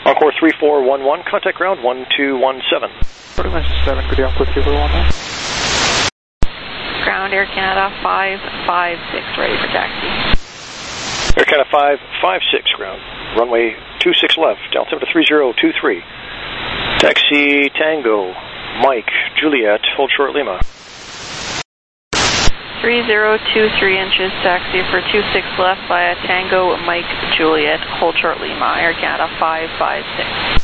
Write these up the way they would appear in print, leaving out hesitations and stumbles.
Encore 3411, contact ground 1217. Portland 7, good day, on 3411. Ground Air Canada 556, ready for taxi. Air Canada 556, ground. Runway 26 left, altimeter 3023. Taxi Tango, Mike, Juliet, hold short Lima. 3023 inches, taxi for 26 left via Tango, Mike, Juliet, hold short Lima, Air Canada 556.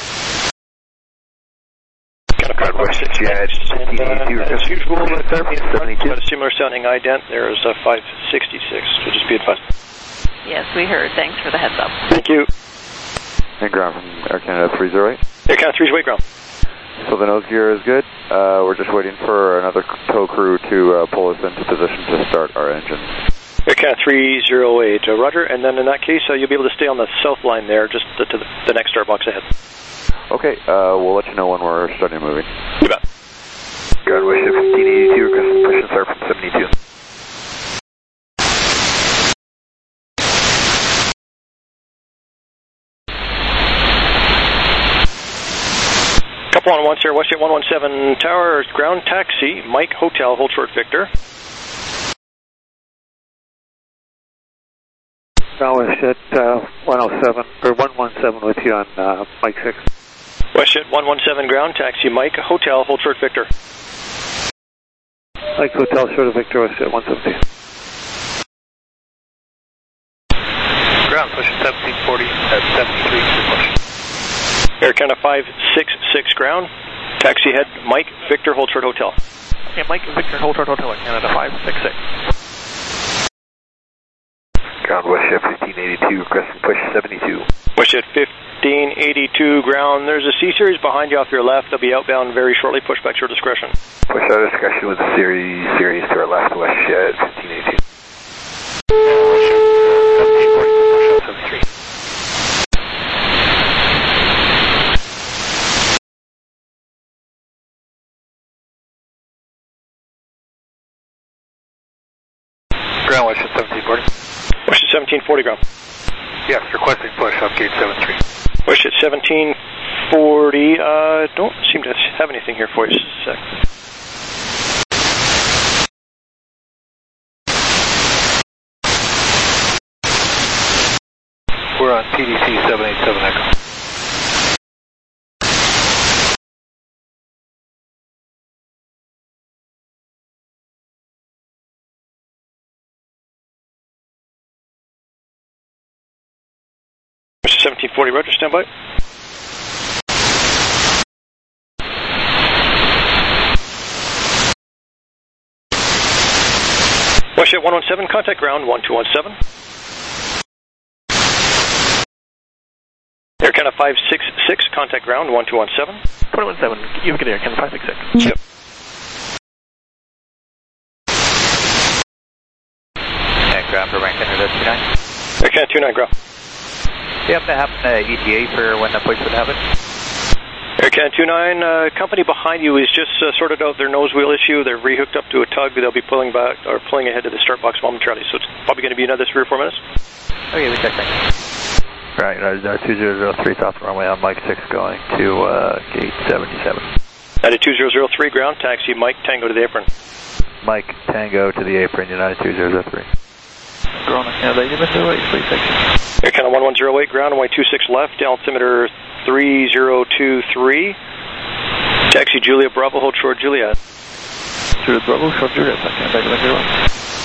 God, Washington, yeah, it's as usual, got a similar sounding ident. There is a 566, so just be advised. Yes, we heard. Thanks for the heads up. Thank you. And ground from Air Canada 308. Air Canada 308, ground. So the nose gear is good. We're just waiting for another tow crew to pull us into position to start our engines. Air Canada 308, roger. And then in that case, you'll be able to stay on the south line there, just to the next start box ahead. Okay, we'll let you know when we're starting moving. You bet. Ground Washington 1582, requesting push and start from 72. Couple on one, sir. WestJet 117 Tower, ground taxi, Mike Hotel, hold short Victor. WestJet 107, or 117 with you on Mike 6. WestJet 117 ground taxi, Mike Hotel, hold short Victor. Mike Hotel, short of Victor, WestJet 117. Ground, push 1740 at 73, push. Air Canada 566 ground, taxi head, Mike Victor, hold short hotel. Okay, Mike Victor, hold short hotel, Canada 566. Ground WestJet 1582, requesting push 72. WestJet 1582 ground, there's a C-Series behind you off your left. They'll be outbound very shortly, push back to your discretion. Push our discretion with the series to our left, WestJet 1582. WestJet 1740, push 73. Ground WestJet 1740. WestJet 1740 ground. Yes, requesting push up gate 73. WestJet 1740, don't seem to have anything here for you, just a sec. We're on PDC 787 Echo. WestJet 1740, roger, stand by. WestJet 117, contact ground 1217. Air Canada 566, contact ground 1217. 417, you can get Air Canada 566. Yep. And ground for Rank Canada 29. Air Canada 29, ground. Do you happen to have an ETA for when the push would happen? Air Canada 29, company behind you is just sorted out their nose wheel issue. They're rehooked up to a tug. They'll be pulling back or pulling ahead to the start box momentarily. So it's probably going to be another 3 or 4 minutes. Okay, we check that. Right, 2003 South runway on Mike 6 going to gate 77. United 2003 ground, taxi Mike Tango to the apron. Mike Tango to the apron, United 2003. Ground Canada, United 360. Air Canada 1108 ground, runway 26 left, altimeter 3023. Taxi Juliet Bravo, hold short Juliet. Juliet Bravo, short Juliet, Canada 101.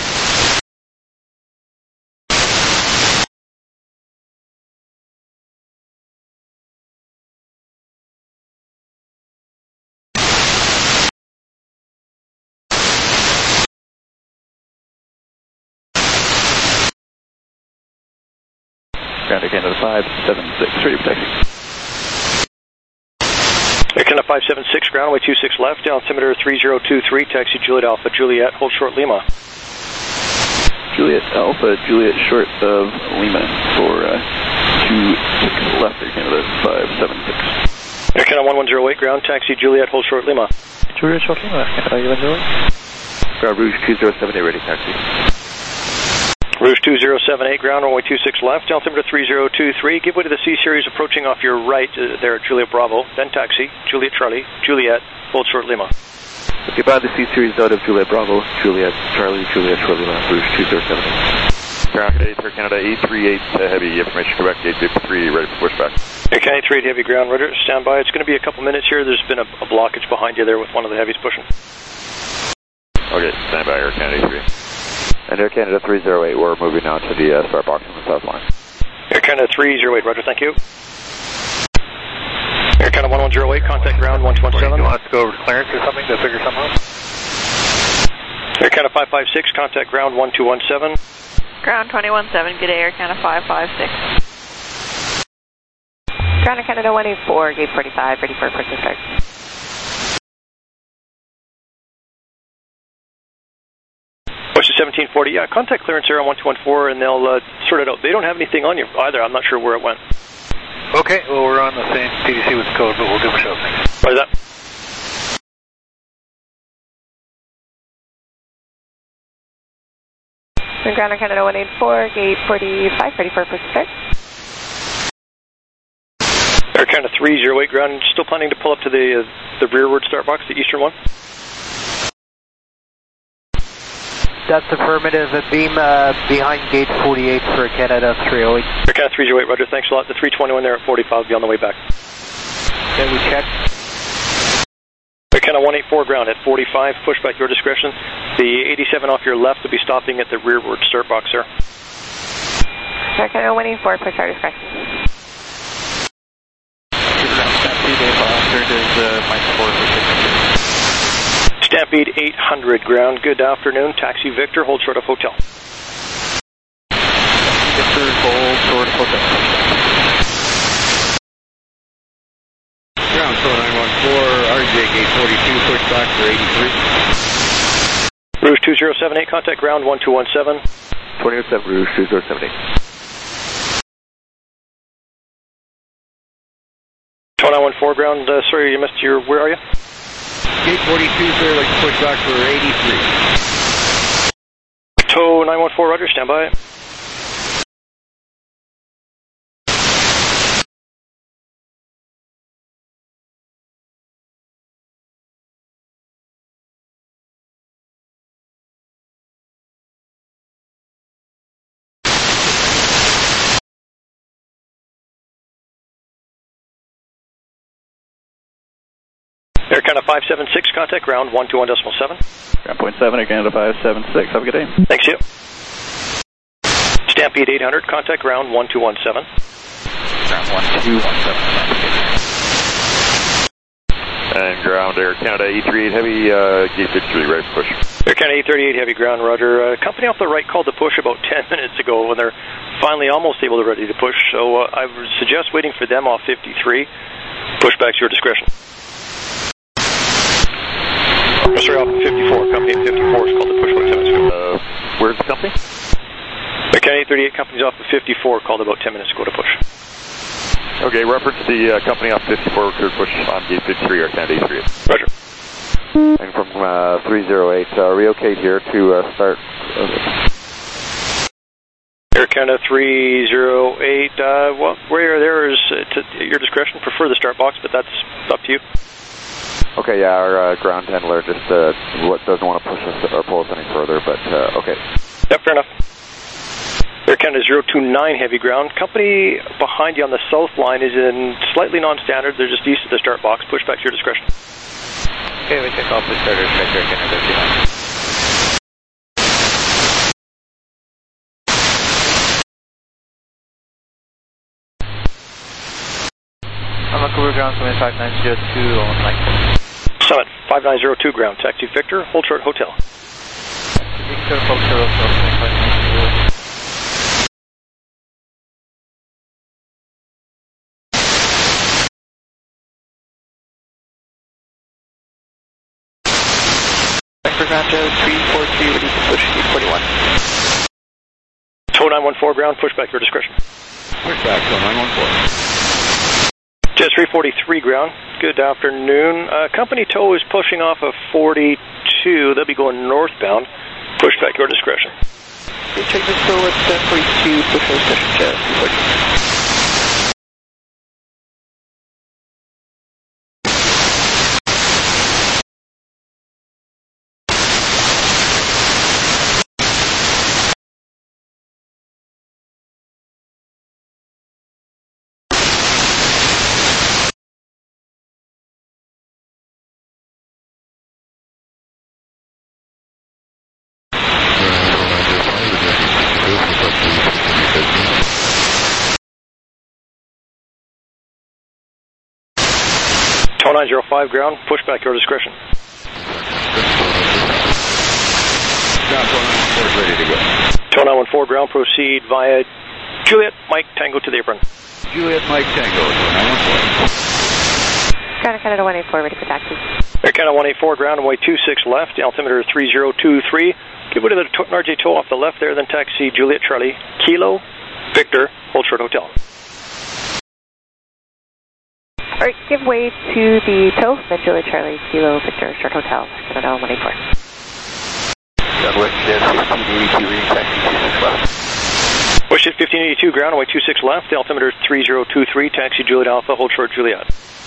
Ground Canada 576, ready for taxi. Air Canada 576 ground, runway 26 left, altimeter 3023, taxi Juliet Alpha Juliet, hold short Lima. Juliet Alpha Juliet short of Lima for 26 left, Air Canada 576. Air Canada 1108 ground, taxi Juliet, hold short Lima. Juliet short Lima, Canada 1108. Ground Rouge 2078, ready taxi. Rouge 2078, ground runway 26 left, altimeter 3023. Give way to the C-Series approaching off your right there at Juliet Bravo, then taxi, Juliet Charlie, Juliet, hold short Lima. Okay, by the C-Series out of Juliet Bravo, Juliet Charlie, Juliet Charlie, Rouge 2078. Ground Air Canada 838 Heavy, information Quebec 853, ready for pushback. Air Canada 838 Heavy, ground, roger, stand by. It's going to be a couple minutes here. There's been a blockage behind you there with one of the heavies pushing. Okay, stand by Air Canada 83. And Air Canada 308, we're moving now to the start box on the south line. Air Canada 308, roger, thank you. Air Canada 1108, contact ground 1217. You want us to go over to clearance or something to figure something out? Air Canada 556, contact ground 1217. Ground 217, good day, Air Canada 556. Ground Canada 184, gate 45, ready for approach and start. Push to 1740, yeah, contact clearance there on 1214 and they'll sort it out. They don't have anything on you either, I'm not sure where it went. Okay, well, we're on the same PDC with the code, but we'll give it a shot. Why is that? Ground Canada 184, gate 45, ready for approach and start. Air Canada 308, ground, still planning to pull up to the rearward start box, the eastern one? That's affirmative. A beam behind gate 48 for Canada 308. Air Canada 308, roger, thanks a lot. The 321 there at 45 will be on the way back. Then we check. Air Canada 184, ground at 45, pushback your discretion. The 87 off your left will be stopping at the rearward start box, sir. Air Canada 184, push our discretion. Stampede 800, ground, good afternoon. Taxi Victor, hold short of hotel. Victor, hold short of hotel. Ground 914, RJ gate 42, pushback for 83. Rouge 2078, contact ground 1217. 2007, Rouge 2078. 2914, ground, sorry you missed your, where are you? Gate 42, sir, like to push back for 83. TOW 914, roger, stand by. Air Canada 576, contact ground 121.7. Ground point 7, Air Canada 576, have a good day. Thanks, you. Stampede 800, contact ground 1217. Ground 1217. And ground Air Canada 838 Heavy, gate 53, ready for push. Air Canada 838 Heavy, ground, roger. Company off the right called to push about 10 minutes ago when they're finally almost able to ready to push, so I would suggest waiting for them off 53. Pushback's your discretion. Sorry, off 54. Company at 54 is called to push about 10 minutes ago. Where's the company? Air Canada 838 company's off of 54, called about 10 minutes ago to push. Okay, reference the company off 54, clear push on gate 53, Air Canada 838. Roger. And from 308, are we okay here to start? Air Canada 308, well, where there is to your discretion. Prefer the start box, but that's up to you. Okay, yeah, our ground handler just doesn't want to push us or pull us any further, but okay. Yep, fair enough. Air Canada 029 Heavy, ground. Company behind you on the south line is in slightly non-standard. They're just east of the start box. Push back to your discretion. Okay, we check off the starter, check Air Canada 09. I'm Vancouver ground, 5902 on line. Summit 5902 ground. Taxi Victor, hold short hotel. Victor, hold short hotel, 5902. Vector ground 343, ready to push 841. TOW 914 ground, push back your discretion. Pushback, TOW 914. Jet 343 ground, good afternoon. Company TOW is pushing off of 42. They'll be going northbound. Push back your discretion. Check the still at 1042, push for discretion, Jazz 240. Tow 905 ground, push back your discretion. Ground 494 is ready to go. Tow 914 ground, proceed via Juliet, Mike, Tango to the apron. Juliet Mike Tango, 914. Ground Canada 184, ready for taxi. Air Canada 184 ground, runway 26 left, altimeter 3023. Give way to the RJ tow off the left there, then taxi Juliet Charlie, Kilo, Victor, hold short hotel. Alright, give way to the tow, then Juliet Charlie, Kilo, Victor, short hotel, Canada 184. WestJet 1582, reading taxi 26 left. WestJet 1582 ground, runway 26 left, altimeter 3023, taxi Juliet Alpha, hold short Juliet.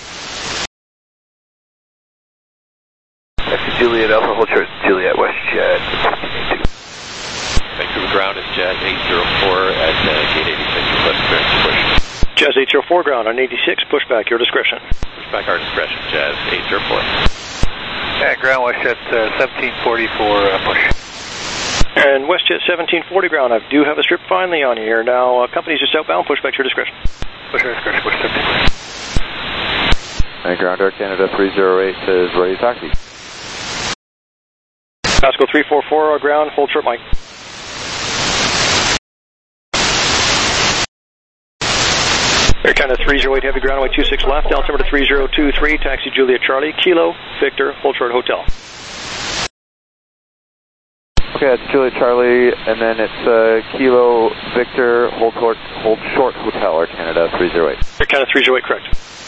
Taxi Juliet Alpha, hold short Juliet, WestJet 1582. Vancouver ground is Jazz 804 at gate 86, left clearance push. Jazz 804 ground on 86, push back your discretion. Push back our discretion, Jazz 804. Yeah, ground WestJet 1744, push. And WestJet 1740 ground, I do have a strip finally on you here. Now, company's just outbound, push back your discretion. Push your discretion, push 1740. And ground Air Canada 308 is ready to taxi. Pasco 344 ground, hold short Mike. Air Canada 308 heavy ground, runway 26 left, altimeter 3023, taxi Juliet Charlie, Kilo, Victor, hold short hotel. Okay, it's Juliet Charlie, and then it's Kilo, Victor, hold short hotel, Air Canada 308. Air Canada 308, correct.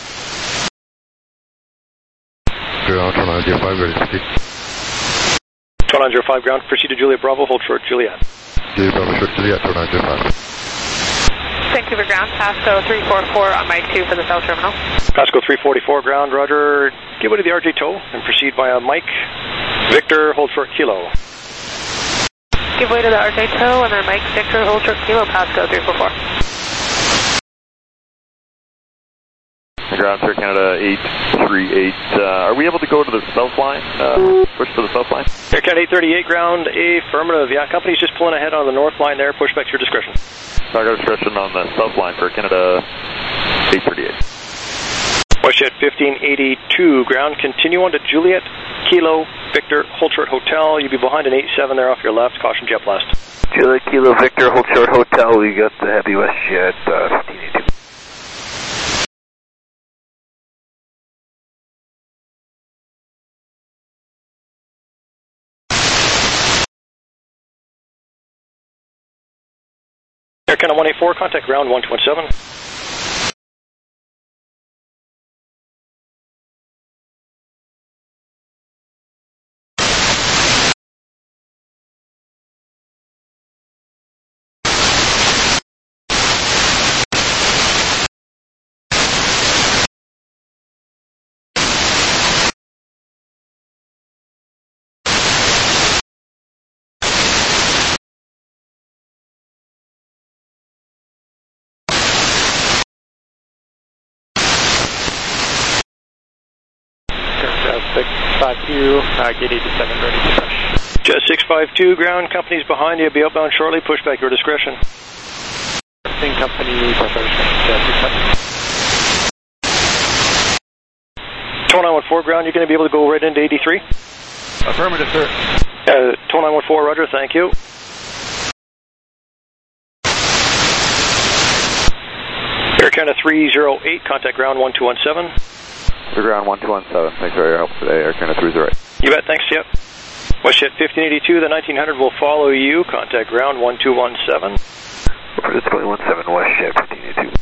Ground 905, ready to speak. 905 ground, proceed to Juliet Bravo, hold short Juliet. Juliet Bravo, short Juliet, 905. Vancouver ground, Pasco 344 on Mike 2 for the south terminal. Pasco 344 ground, roger. Give way to the RJ tow and proceed via Mike, Victor, hold short Kilo. Give way to the RJ tow and then Mike, Victor, hold short Kilo, Pasco 344. Ground Air Canada 838. Are we able to go to the south line? Push to the south line? Air Canada 838 ground, affirmative. Yeah, company's just pulling ahead on the north line there. Push back to your discretion. Target discretion on the south line for Canada 838. WestJet 1582 ground, continue on to Juliet, Kilo, Victor, hold short hotel. You'll be behind an 87 there off your left. Caution jet blast. Juliet, Kilo, Victor, hold short hotel. We got the heavy WestJet 1582. Air Canada 184, contact ground 1217. Gate 87, ready to push. Jet 652 ground, company's behind you. Be outbound shortly. Push back your discretion. Same company, push our discretion. Jet 652. Tow 914 ground, you're going to be able to go right into 83? Affirmative, sir. Tow 914, roger, thank you. Air Canada 308, contact ground 1217. To ground 1217. Thanks for your help today, Air Canada 308. You bet, thanks, yep. WestJet 1582, the 1900 will follow you. Contact ground 1217. Over to 2017, WestJet 1582.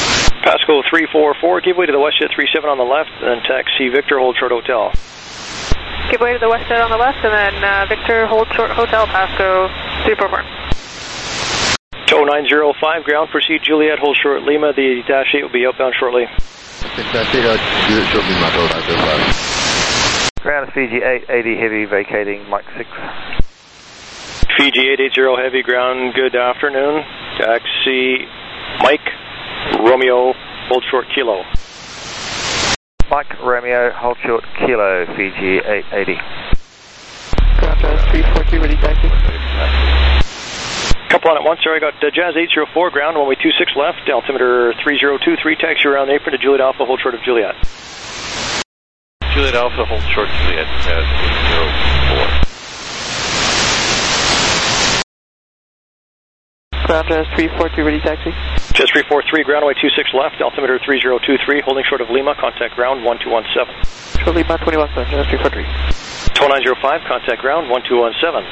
Pasco 344, give way to the WestJet 37 on the left, then taxi Victor, hold short hotel. Give way to the west side on the left, and then Victor, hold short Hotel, Pasco 344. Tow 905, ground, proceed Juliet, hold short Lima. The Dash 8 will be outbound shortly. Ground is Fiji 880 heavy, vacating Mike 6. Fiji 880 heavy, ground, good afternoon. Taxi Mike, Romeo, hold short Kilo. Mike, Romeo, hold short Kilo, Fiji 880. Ground Jazz 342, ready taxi. Couple on at once, sir. I got Jazz 804, ground, runway 26 left, altimeter 3023, taxi around the apron to Juliet Alpha, hold short of Juliet. Juliet Alpha, hold short Juliet, Jazz 804. Ground Jazz 342, ready taxi. Jazz 343, ground, runway 26 left, altimeter 3023, holding short of Lima, contact ground 1217. Short Lima 217, Jazz 343. Tow 905, contact ground 1217.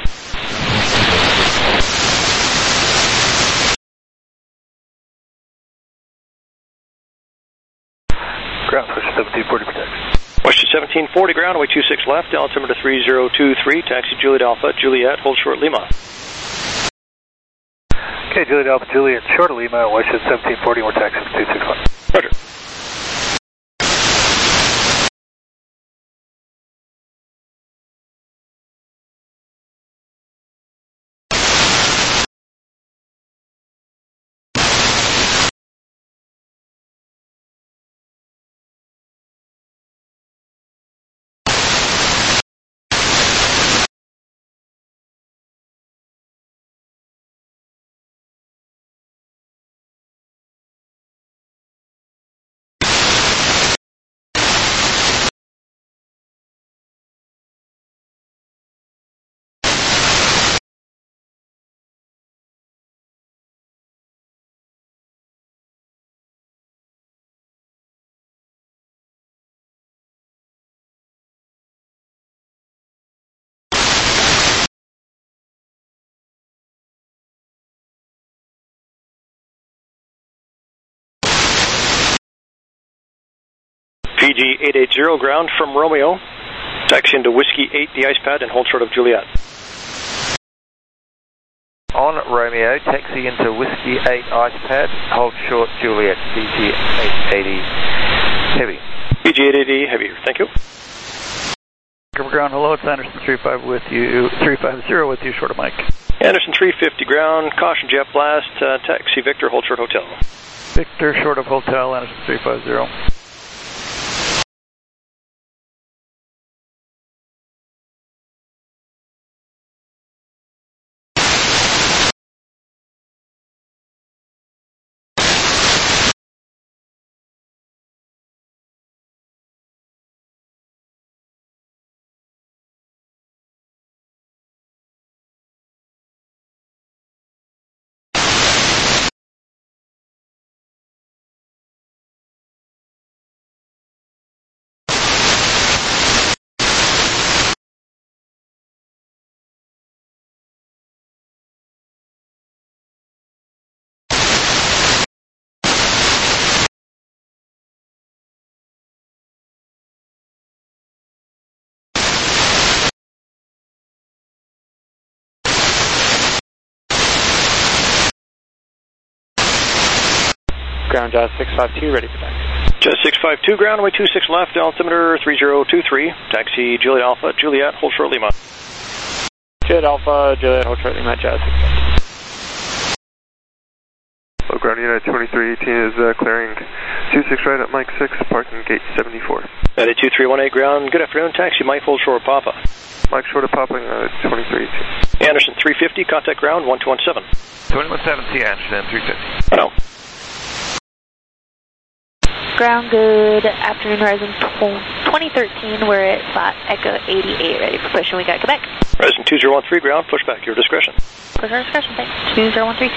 Ground, push 1740 for taxi. Question 1740, ground, away 26 left, altimeter 3023, taxi Juliet Alpha, Juliet, hold short Lima. Okay, Juliet Alpha, Juliet, short of Lima, Western 1740, we're taxi 261. Roger. Fiji 880, ground from Romeo, taxi into Whiskey 8, the ice pad, and hold short of Juliet. On Romeo, taxi into Whiskey 8 ice pad, hold short Juliet, Fiji 880 heavy. Fiji 880 heavy, thank you. Ground, hello, it's Anderson 350 with you, short of Mike. Anderson 350, ground, caution jet blast, taxi Victor, hold short Hotel. Victor, short of Hotel, Anderson 350. Ground Jazz 652, ready for taxi. Jazz 652, ground, away 26 left, altimeter 3023, taxi Juliet Alpha, Juliet, hold short Lima. Juliet Alpha, Juliet, hold short Lima, Jazz 652. Low ground United 2318 is clearing 26 right at Mike 6, parking gate 74. United 2318, ground, good afternoon, taxi Mike, hold short Papa. Mike short of popping 2318. Anderson 350, contact ground 1217. 2170, Anderson 350. Hello. Ground, good afternoon, Horizon 2013, we're at spot Echo 88, ready for push, and we got Quebec. Horizon 2013, ground, push back, your discretion. Push our discretion, thanks. 2013.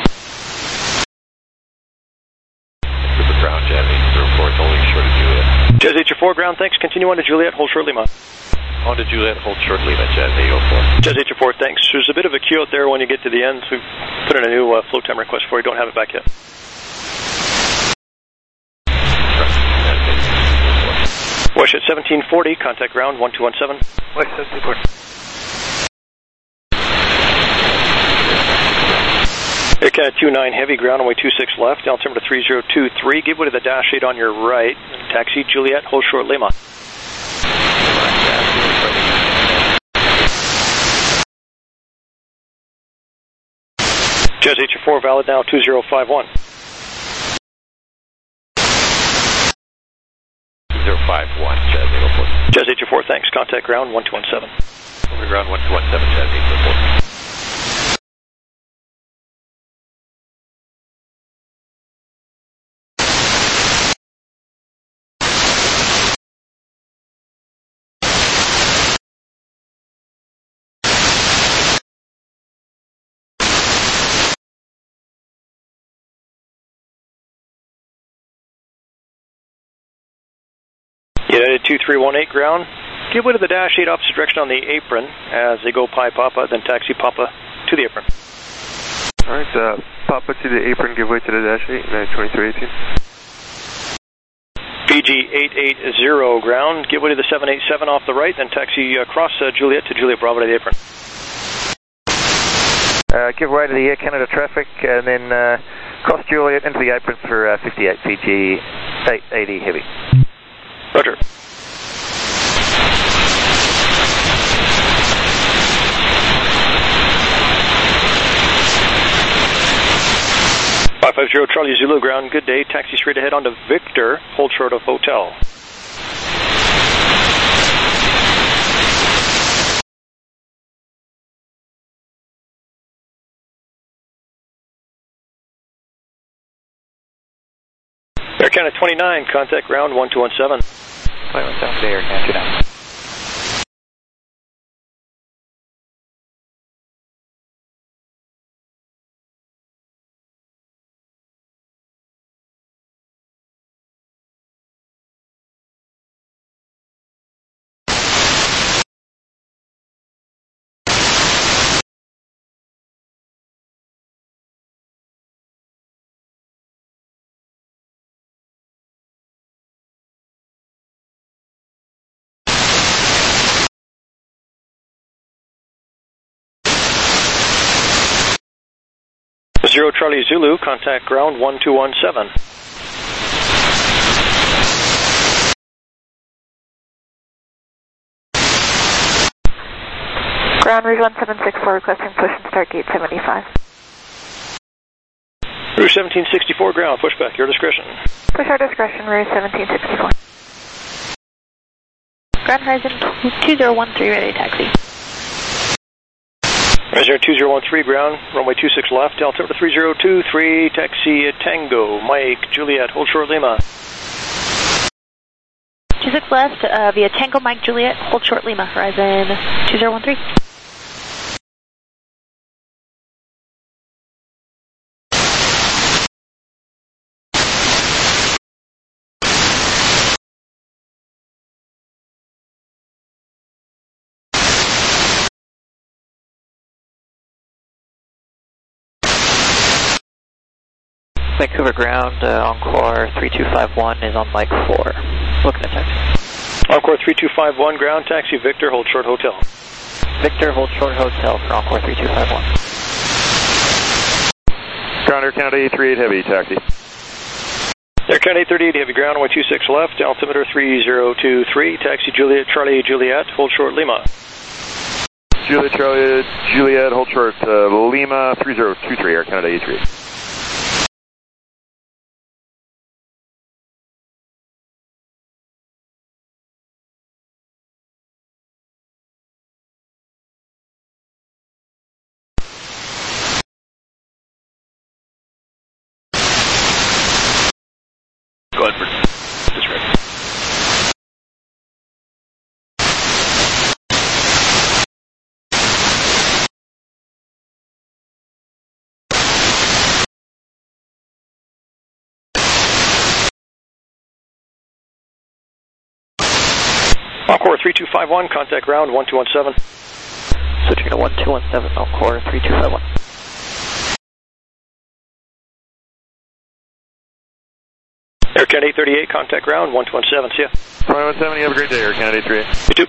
Super ground, Jazz 804, holding short of Juliet. Jazz 804, ground, thanks, continue on to Juliet, hold short Lima. On to Juliet, hold short Lima, Jazz 804. Jazz 804, thanks. There's a bit of a queue out there when you get to the end, so we've put in a new float time request for you, don't have it back yet. Push at 1740, contact ground 1217. West 1740. Air Canada 29 heavy, ground runway 26 left, altimeter 3023. Give way to the dash 8 on your right. Taxi Juliet, hold short Lima. Jazz HR4 valid now 2051. 2051, Jazz 804. Jazz HR4, thanks. Contact ground 1217. Over to ground 1217, Jazz 804. United 2318 ground. Give way to the dash 8 opposite direction on the apron as they go Pi Papa, then taxi Papa to the apron. Alright, Papa to the apron, give way to the dash 8, United 2318. BG 880 ground. Give way to the 787 off the right, then taxi across Juliet to Juliet Bravo to the apron. Give way to the Air Canada traffic and then cross Juliet into the apron for 58 PG 880 heavy. Roger. Charlie Zulu ground, good day. Taxi straight ahead onto Victor, hold short of hotel. Air Canada 29, contact ground 1217. 217, Air Canada 29. Zero Charlie Zulu, contact ground 1217. Ground Rouge 1764 requesting push and start gate 75. Rouge 1764 ground, pushback, your discretion. Push our discretion, Rouge 1764. Ground Horizon 2013 ready taxi. Horizon 2013 ground, runway 26 left, altimeter 3023, taxi Tango, Mike, Juliet, hold short Lima. 26 left, via Tango, Mike, Juliet, hold short Lima, Horizon 2013. Vancouver ground, Encore 3251 is on Mike 4. Looking at taxi. Encore 3251 ground, taxi Victor, hold short hotel. Victor, hold short hotel for Encore 3251. Ground Air Canada 838 heavy, taxi. Air Canada 838 heavy, ground runway 26 left, altimeter 3023, taxi Juliet, Charlie Juliet, hold short Lima. Juliet, Charlie, Juliet, hold short Lima 3023, Air Canada 838. Go ahead, Bert. That's right. Encore 3251, contact ground 1217. Switching to 1217, Encore 3251. Air Canada 838, contact ground, 1217, see ya. 2170, have a great day, Air Canada 838. You too.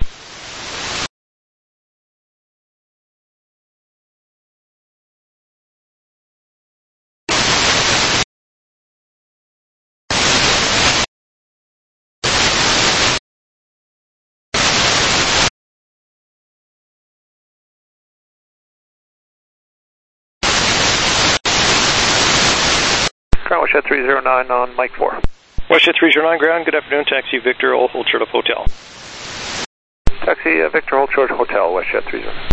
Ground WestJet 309 on Mike 4. WestJet 309 ground, good afternoon, taxi Victor, hold short of hotel. Taxi Victor, hold short hotel, WestJet 309.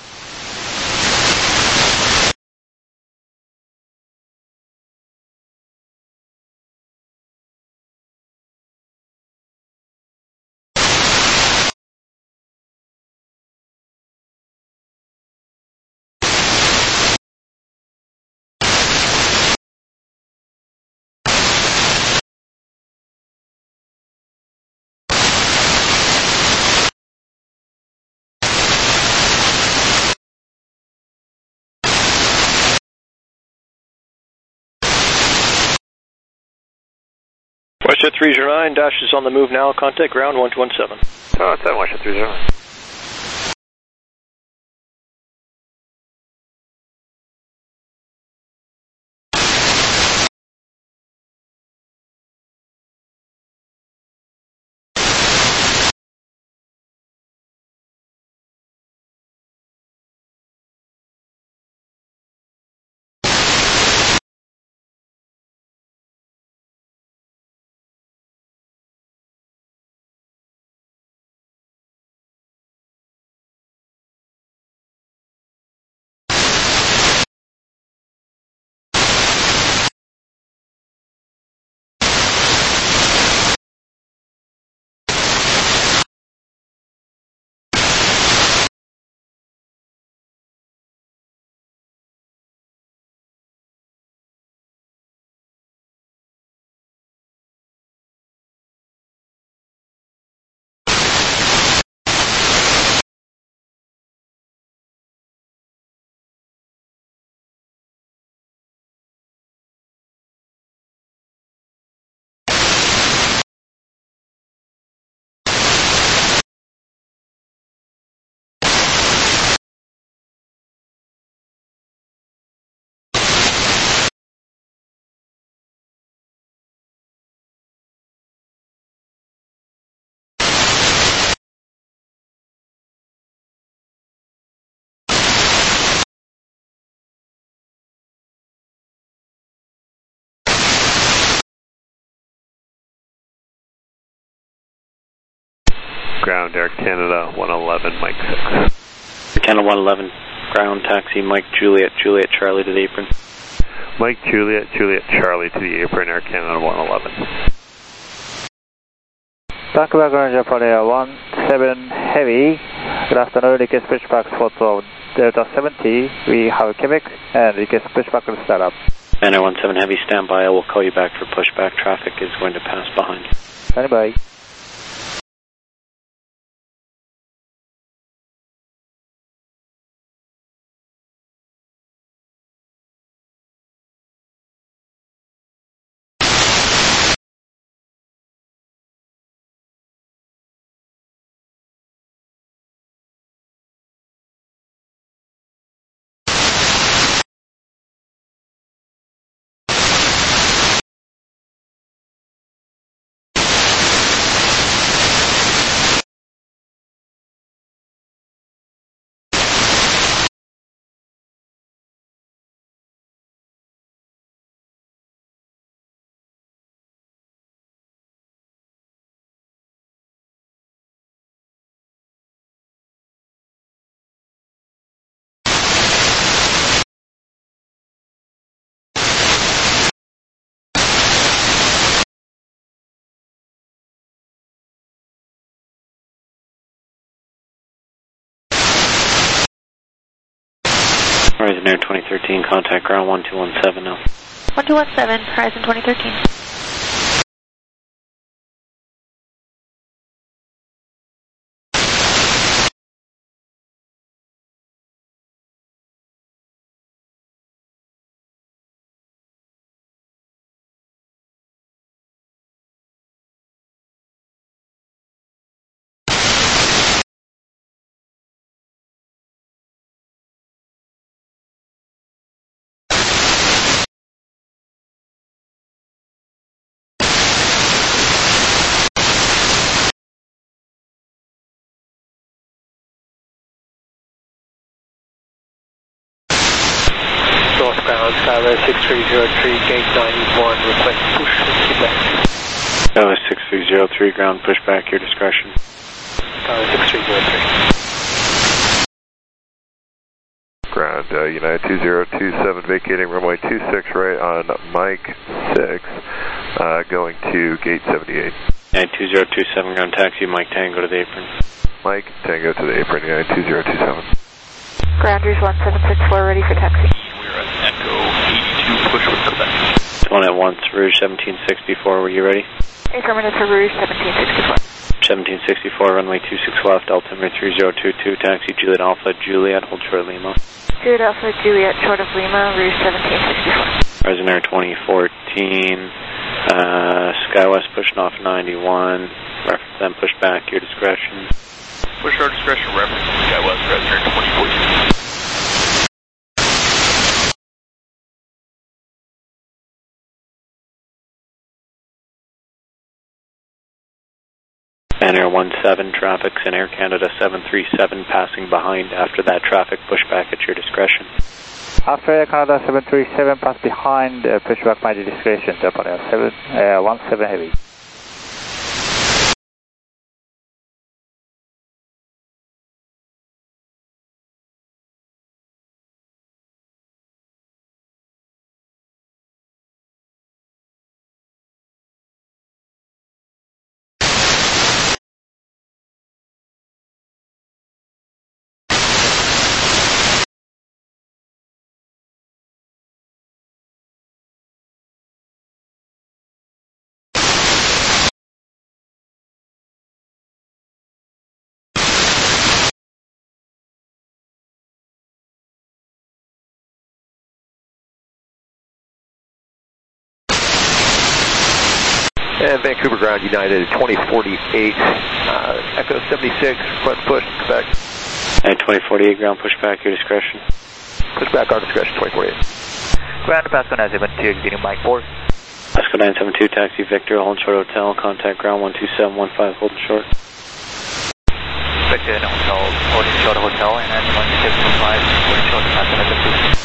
WestJet 309, Dash is on the move now, contact ground, 1217. Oh, it's that WestJet 309. Ground Air Canada 111, Mike 6. Air Canada 111, ground taxi Mike Juliet, Juliet Charlie to the apron. Mike Juliet, Juliet Charlie to the apron, Air Canada 111. Vancouver Ground Japan Air 17 Heavy, good afternoon, request pushback photo Delta 70, we have Quebec, and request pushback to start up. And Air 17 Heavy, stand by, I will call you back for pushback, traffic is going to pass behind. Stand by. Horizon Air 2013, contact ground 1217 now. 1217, Horizon 2013. 6303, gate 91, request push and Quebec. Skywest 6303, ground pushback, your discretion. Skywest 6303. Ground, United 2027, vacating runway 26 right on Mike 6, going to gate 78. United 2027, ground taxi, Mike Tango to the apron. Mike Tango to the apron, United 2027. Grounders 1764, ready for taxi. We're at Echo 82, push with Quebec. One at once, Rouge 1764, were you ready? Affirmative for Rouge 1764. 1764, runway 26 left, altimeter 3022, taxi Juliet Alpha, Juliet, hold short of Lima. Juliet Alpha, Juliet, short of Lima, Rouge 1764. Horizon Air 2014, Skywest pushing off 91, reference then push back, your discretion. Push our discretion, reference Skywest, Horizon Air 2014. Air 17, traffic's in Air Canada 737, passing behind. After that traffic, pushback at your discretion. After Air Canada 737, pass behind, pushback by your discretion, Japan Air 17 heavy. And Vancouver ground, United 2048, Echo 76, request push, Quebec. And 2048, ground pushback, your discretion. Pushback, our discretion, 2048. Ground Pasco 972, exiting Mike 4. Pasco 972, taxi Victor, hold short hotel, contact ground 12715, holding short. Victor, hotel, holding short hotel, and 12615, holding short, Pasco 972.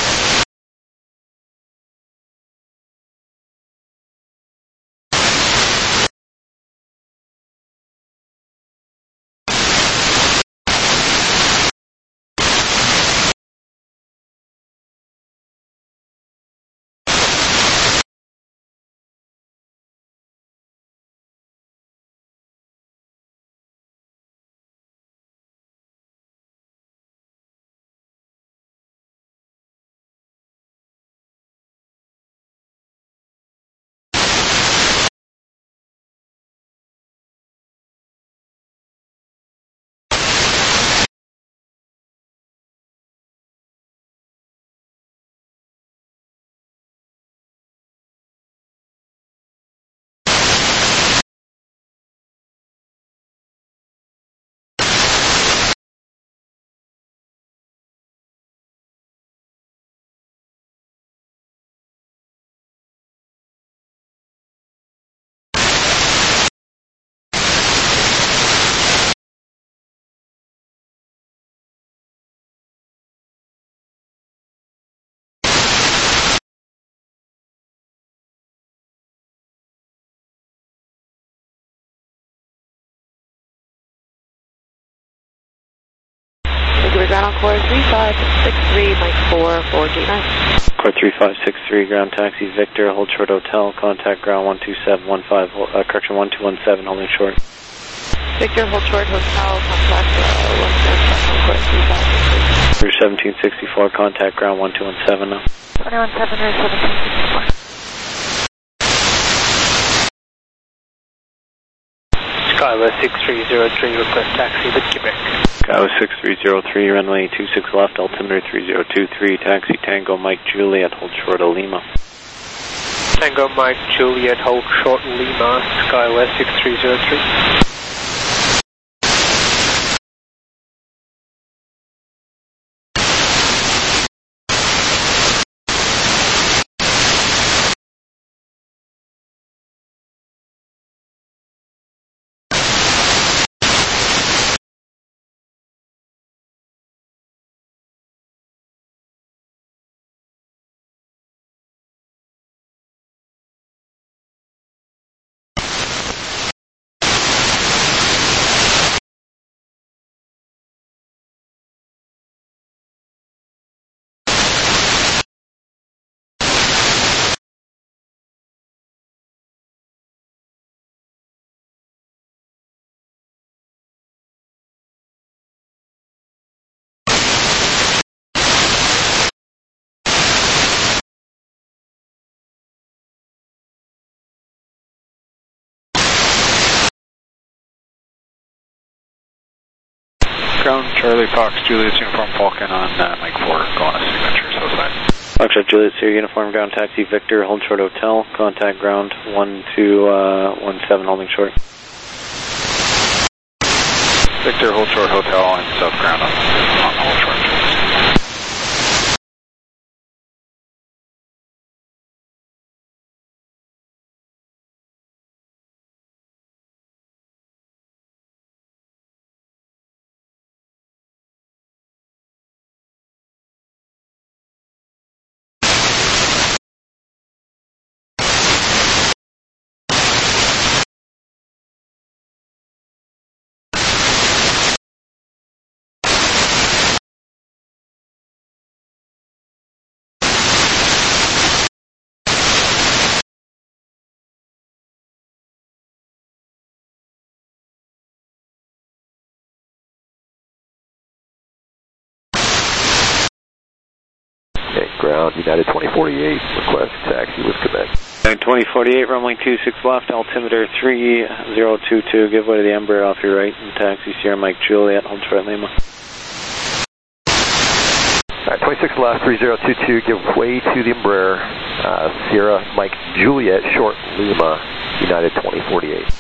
Ground on core 3563, Mike 4, 4G9. Core 3563, ground taxi Victor, hold short hotel, contact ground 12715, correction 1217, holding short. Victor, hold short hotel, contact 127, core 3563. Rouge 1764, contact ground 1217 now. 217, Rouge 1764. Skywest 6303, request taxi to Quebec. Skywest 6303, runway 26 left, altimeter 3023, taxi Tango Mike Juliet, hold short of Lima. Tango Mike Juliet, hold short Lima, Skywest 6303. Ground, Charlie Fox, Juliet Uniform Falcon on Mike 4, going to signature, so side. Foxtrot Juliet, Sierra Uniform, ground taxi Victor, hold short hotel, contact ground 1217, holding short. Victor, hold short hotel and south ground on hold short. Ground, United 2048, request taxi with Quebec. United 2048, runway 26 left, altimeter 3022, give way to the Embraer off your right, and taxi Sierra Mike Juliet, hold short Lima. Alright, 26 left, 3022, give way to the Embraer, Sierra Mike Juliet, short Lima, United 2048.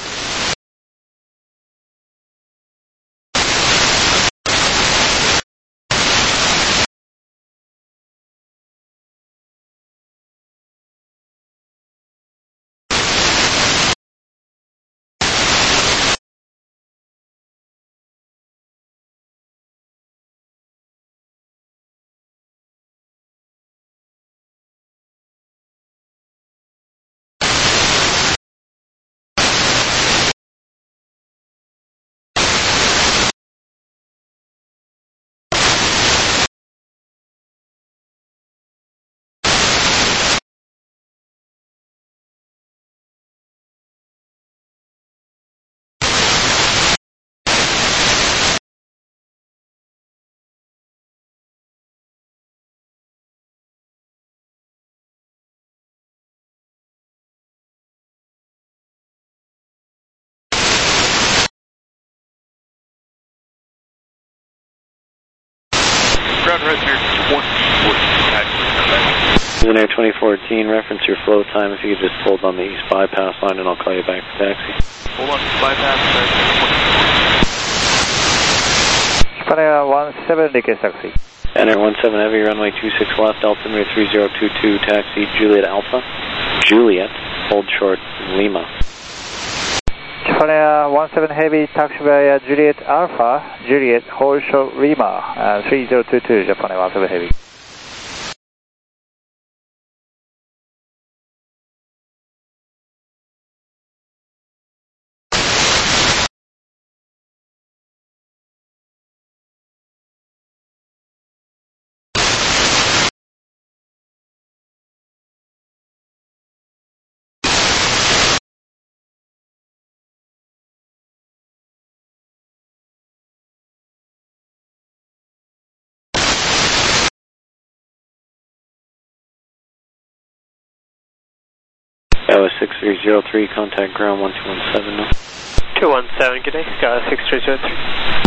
Ground register 114. Air 2014, reference your flow time if you could just hold on the east bypass line and I'll call you back for taxi. Hold on, bypass, Spanair 17, request taxi. Enter 17 heavy, runway 26 left, altimeter 3022, taxi Juliet Alpha. Juliet, hold short Lima. Spanair 17 heavy, taxi via Juliet Alpha, Juliet, hold short Lima, 3022, Japan 17 heavy. That was 6303, contact ground 1217 now. 217, good day, got 6303.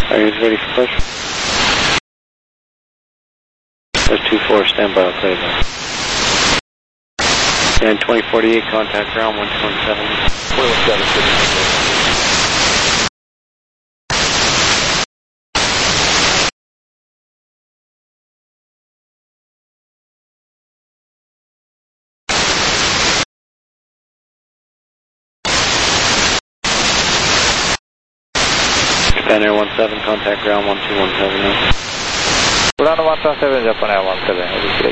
Are you ready for push? That's 2-4, stand by, I'll play that. And 2048, contact ground 1217. 417. Japan Air 17, contact ground 1217 now. Ground 117, Japan Air 17, heavy break.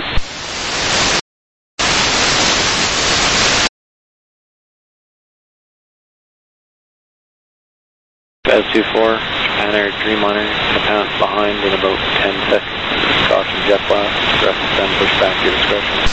Baz 24, Japan Air Dreamliner, pound behind in about 10 seconds. Caution jet blast, rest descend, push back to your discretion.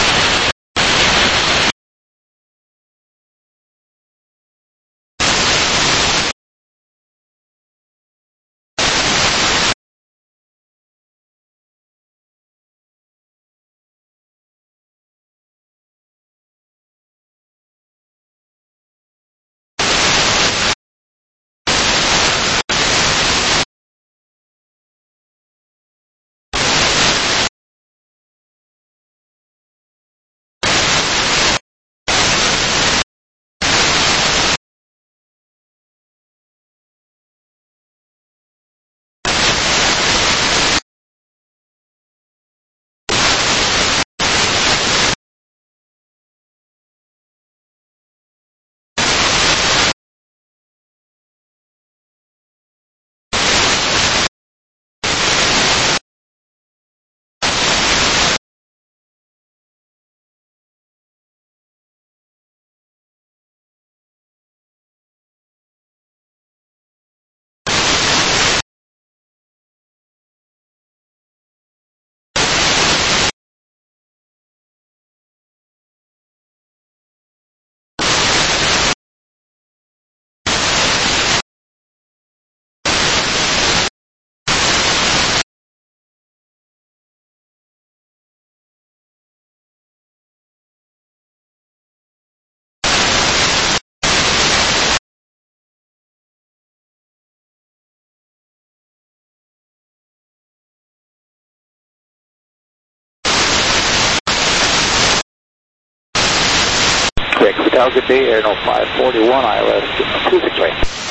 Good day, Air 541, ILS 263.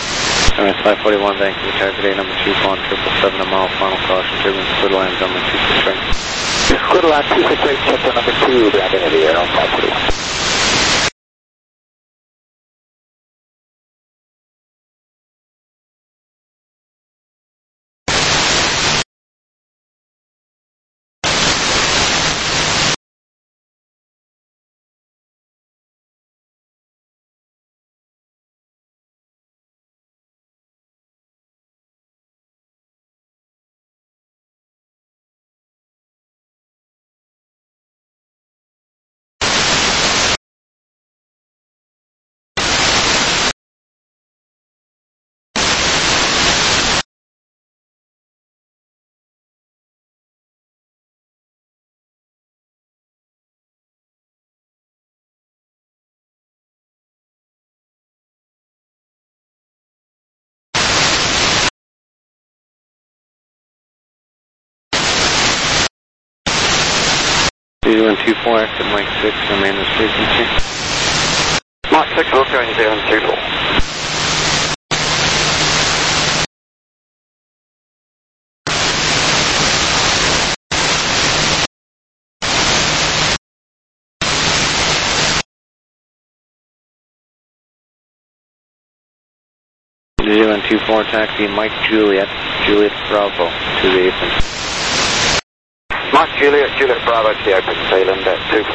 MS 541, Vancouver, target day number 2, on 777 a mile, final caution, turbulence, squid lines, number 263. Squid line 263, check number 2, Brandon, Heavy, Air 541. New 24, exit Mike 6, remain this frequency. Mike 6, we'll go in 024. New 24, taxi Mike Juliet, Juliet Bravo to the apron. Mike Juliet, Juliet Bravo to the open, tail end at 24.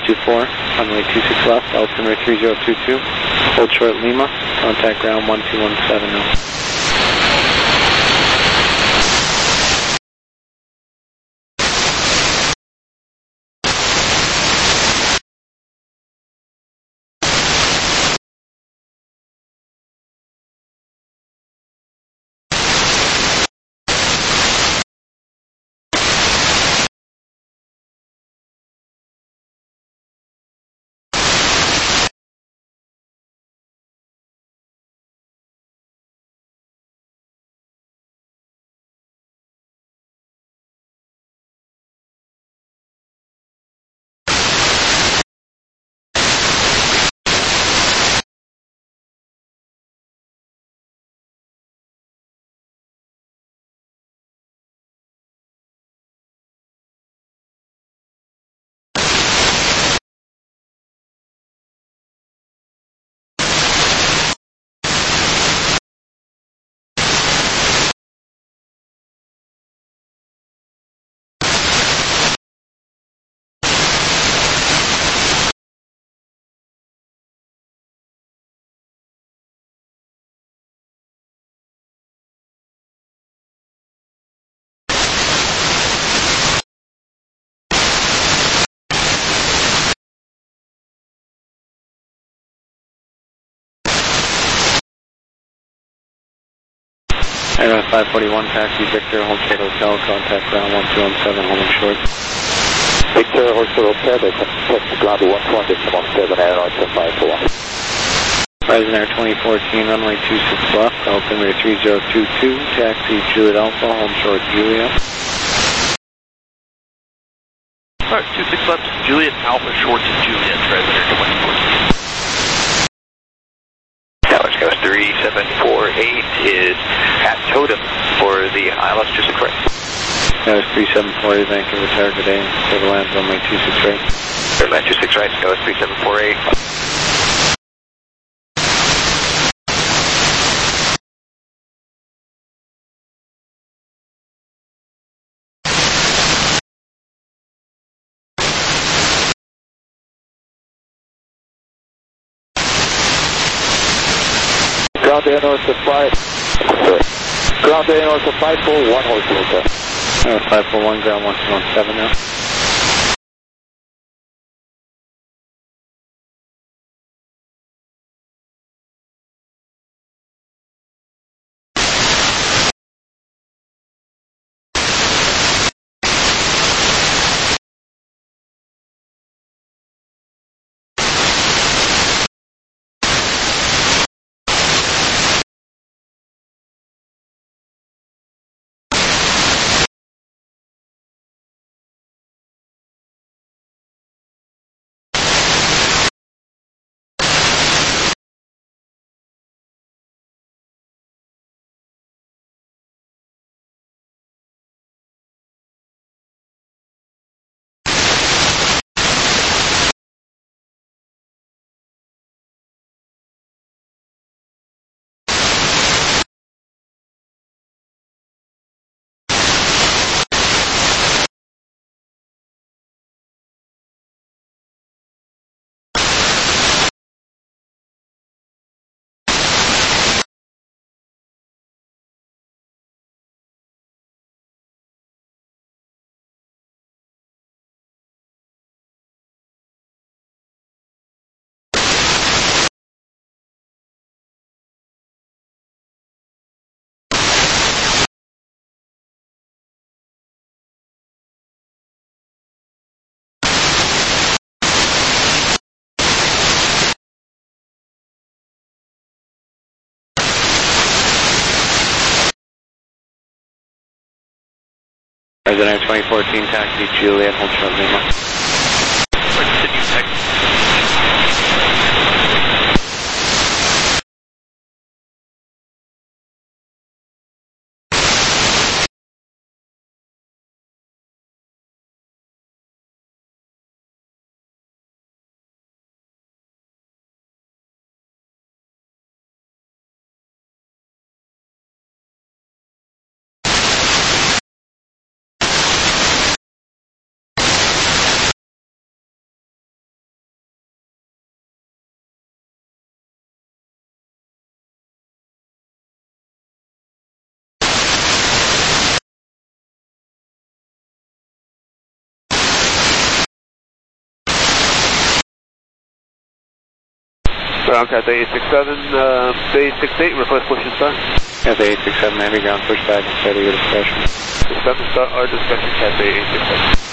24, runway 26 left, altimeter 3022, hold short Lima, contact ground 1217 now. Air 541, taxi Victor, hold short hotel, contact ground 1217, holding short. Victor, hold short hotel, taxi ground 1217, Air 541. Horizon Air 2014, runway 26 left, altimeter 3022, taxi Juliet Alpha, hold short Juliet. Alright, 26 left, Juliet Alpha, short to Juliet, Horizon Air 2014. Dallas Coast 3748 is at Totem for the ILS 26 right. Dallas 3748, Vancouver Tower, good day. Clear land, runway 26 right. Clear land 26 right, Dallas 3748. Ground air north of 5. Ground air north of 541, hold short hotel. Air 541, ground 1217 now. Horizon Air 2014, taxi Juliet, hold short Lima. Ground Cathay 867, Bay 68, request push and start. Cathay 867, heavy ground pushback, steady your discretion. Discuss and start our discussion, Cathay 867.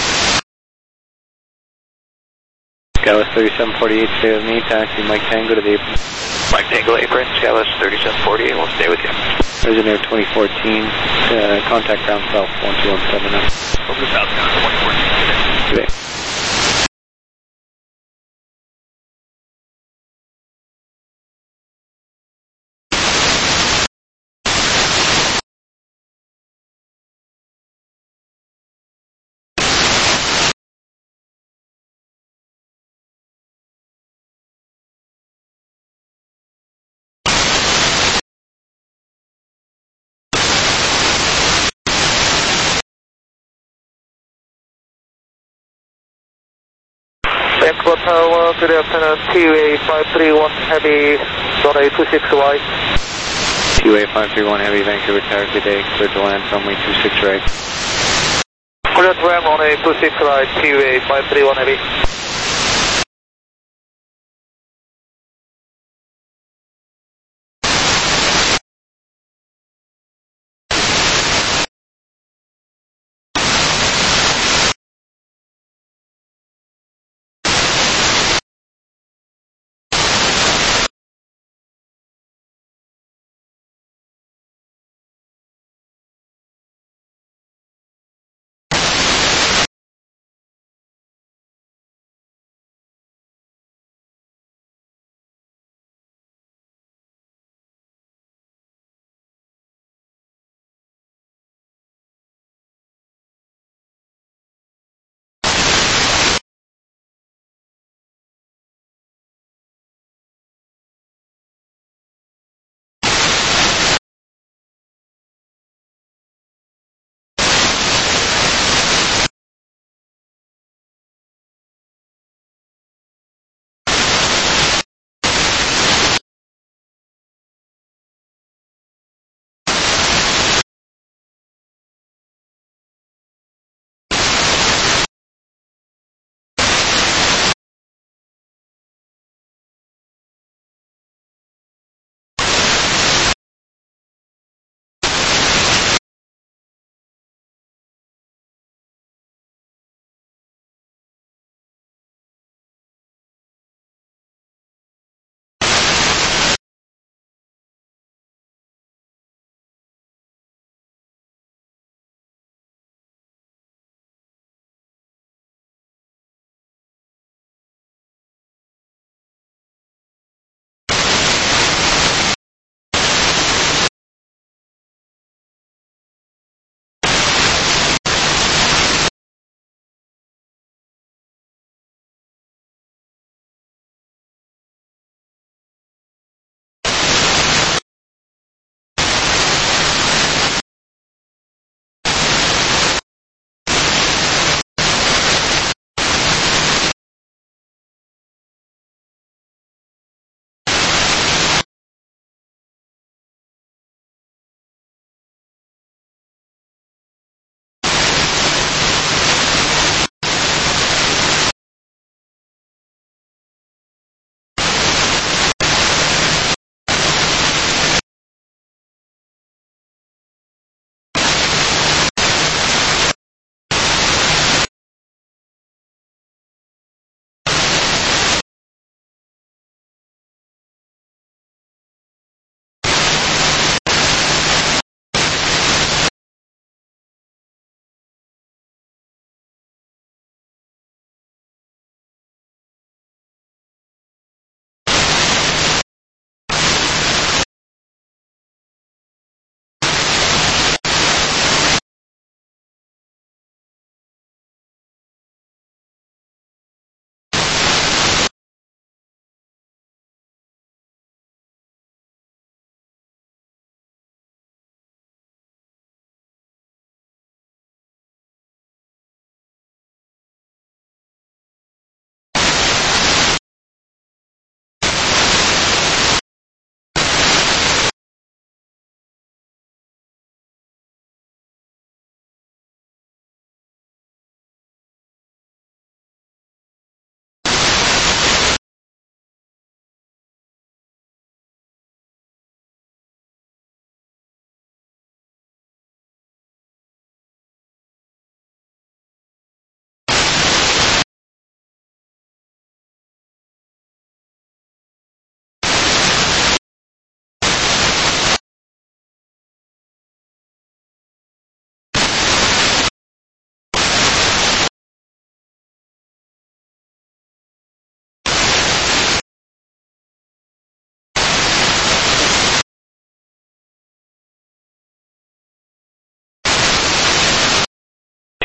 Skyless 3748, stay with me, taxi Mike Tango to the apron. Mike Tango apron, Skyless 3748, we'll stay with you. Visionaire 2014, contact ground south 12179. Over southbound 2014. Today. Echo Tower, good afternoon, TUA 531 Heavy, runway 26 right. TUA 531 Heavy, Vancouver Tower, good day, clear to land, runway 26 right. Clear to land, runway 26 right, TUA 531 Heavy.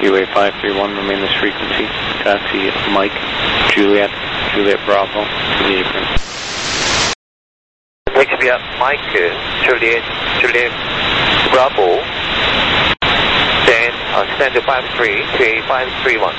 Seaway 531, remain this frequency. Taxi Mike, Juliet, Juliet Bravo, to the apron. Taxi Mike, Juliet, Juliet Bravo, then stand 53 to 531.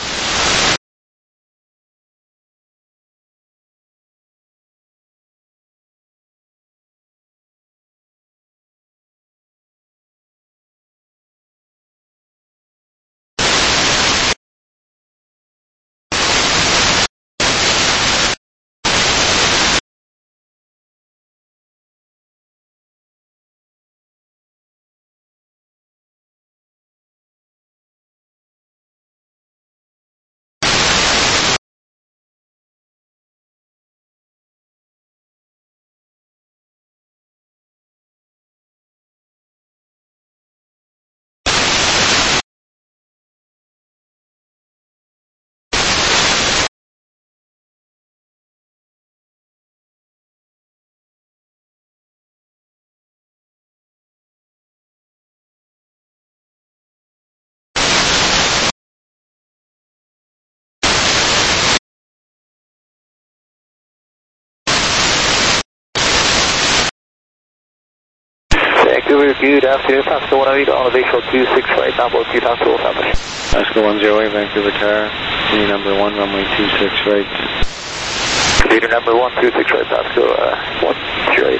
Vancouver, good afternoon. Pascal 108 on elevation 26 right, down below 2,000 establish. Pascal 108, Vancouver Tower, computer number 1, runway 26 right. Computer number 126 right, Pascal 108.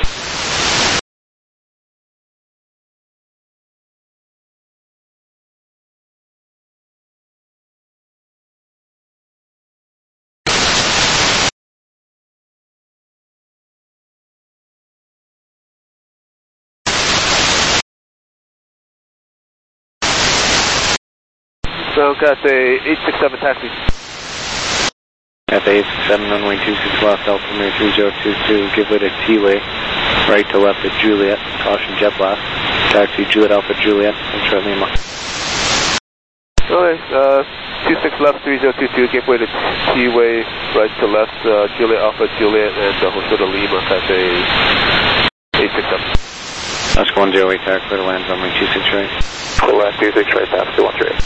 So Cathay 867 taxi. Cathay 867, runway 26 left, altimeter 3022, give way to T-way, right to left at Juliet, caution jet blast. Taxi Juliet Alpha Juliet, Ultra Lima. Okay, 26 left 3022, give way to T-way, right to left, Juliet Alpha Juliet, and Hotel Lima, Cathay 867. Oscar 108, tower clear to land, runway 26 right. Clear to land 26 right, Pascal 138.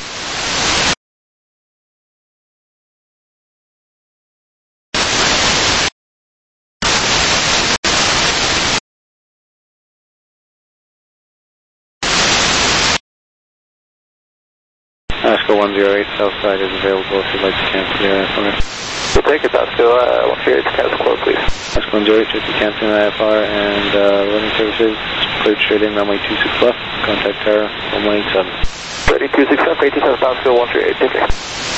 Oscar 108, south side is available if you'd like to cancel the IFR. We'll take it, Pascal 108 to cancel close, please. Oscar 108, just to cancel the IFR and running services, cleared straight in, runway 26 left, contact tower, 1187. Ready, 26 left, 87 Pascal 138, take care.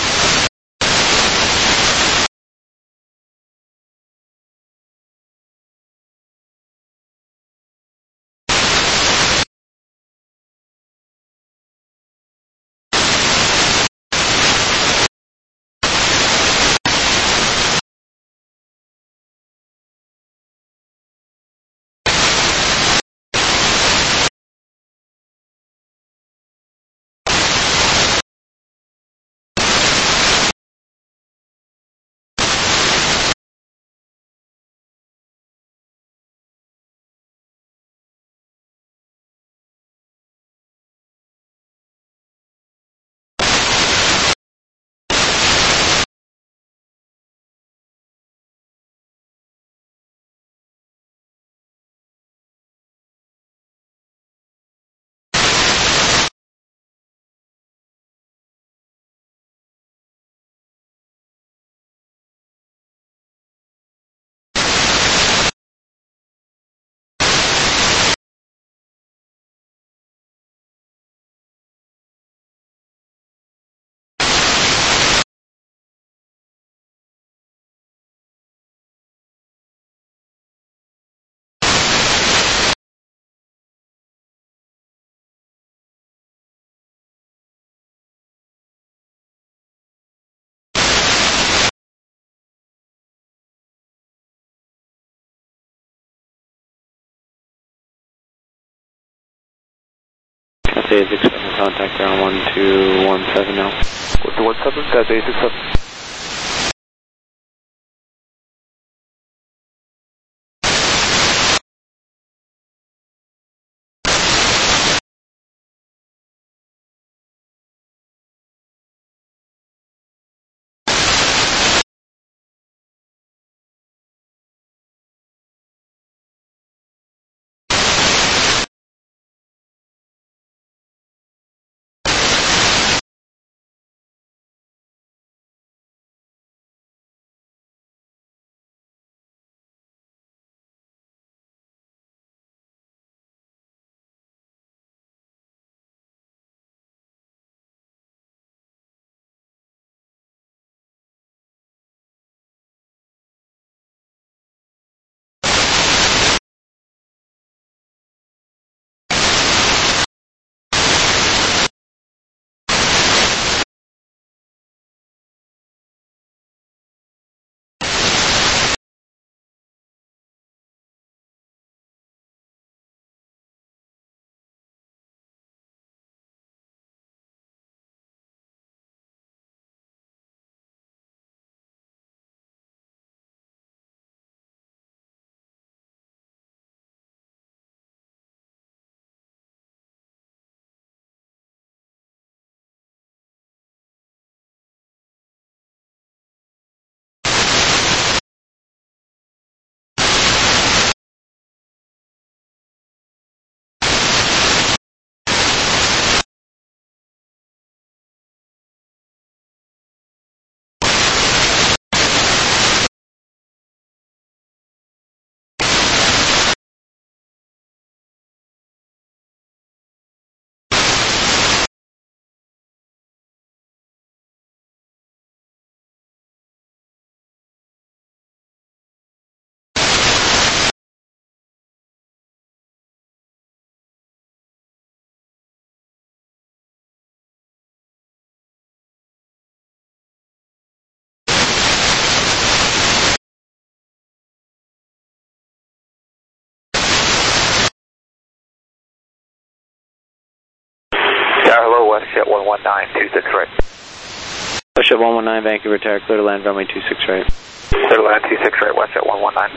Cathay 867, contact ground 1217 now. 1217, Cathay 867. WestJet 119, 26 right. WestJet 119, Vancouver Tower, clear to land, runway 26 right. Clear to land 26 right, WestJet 119.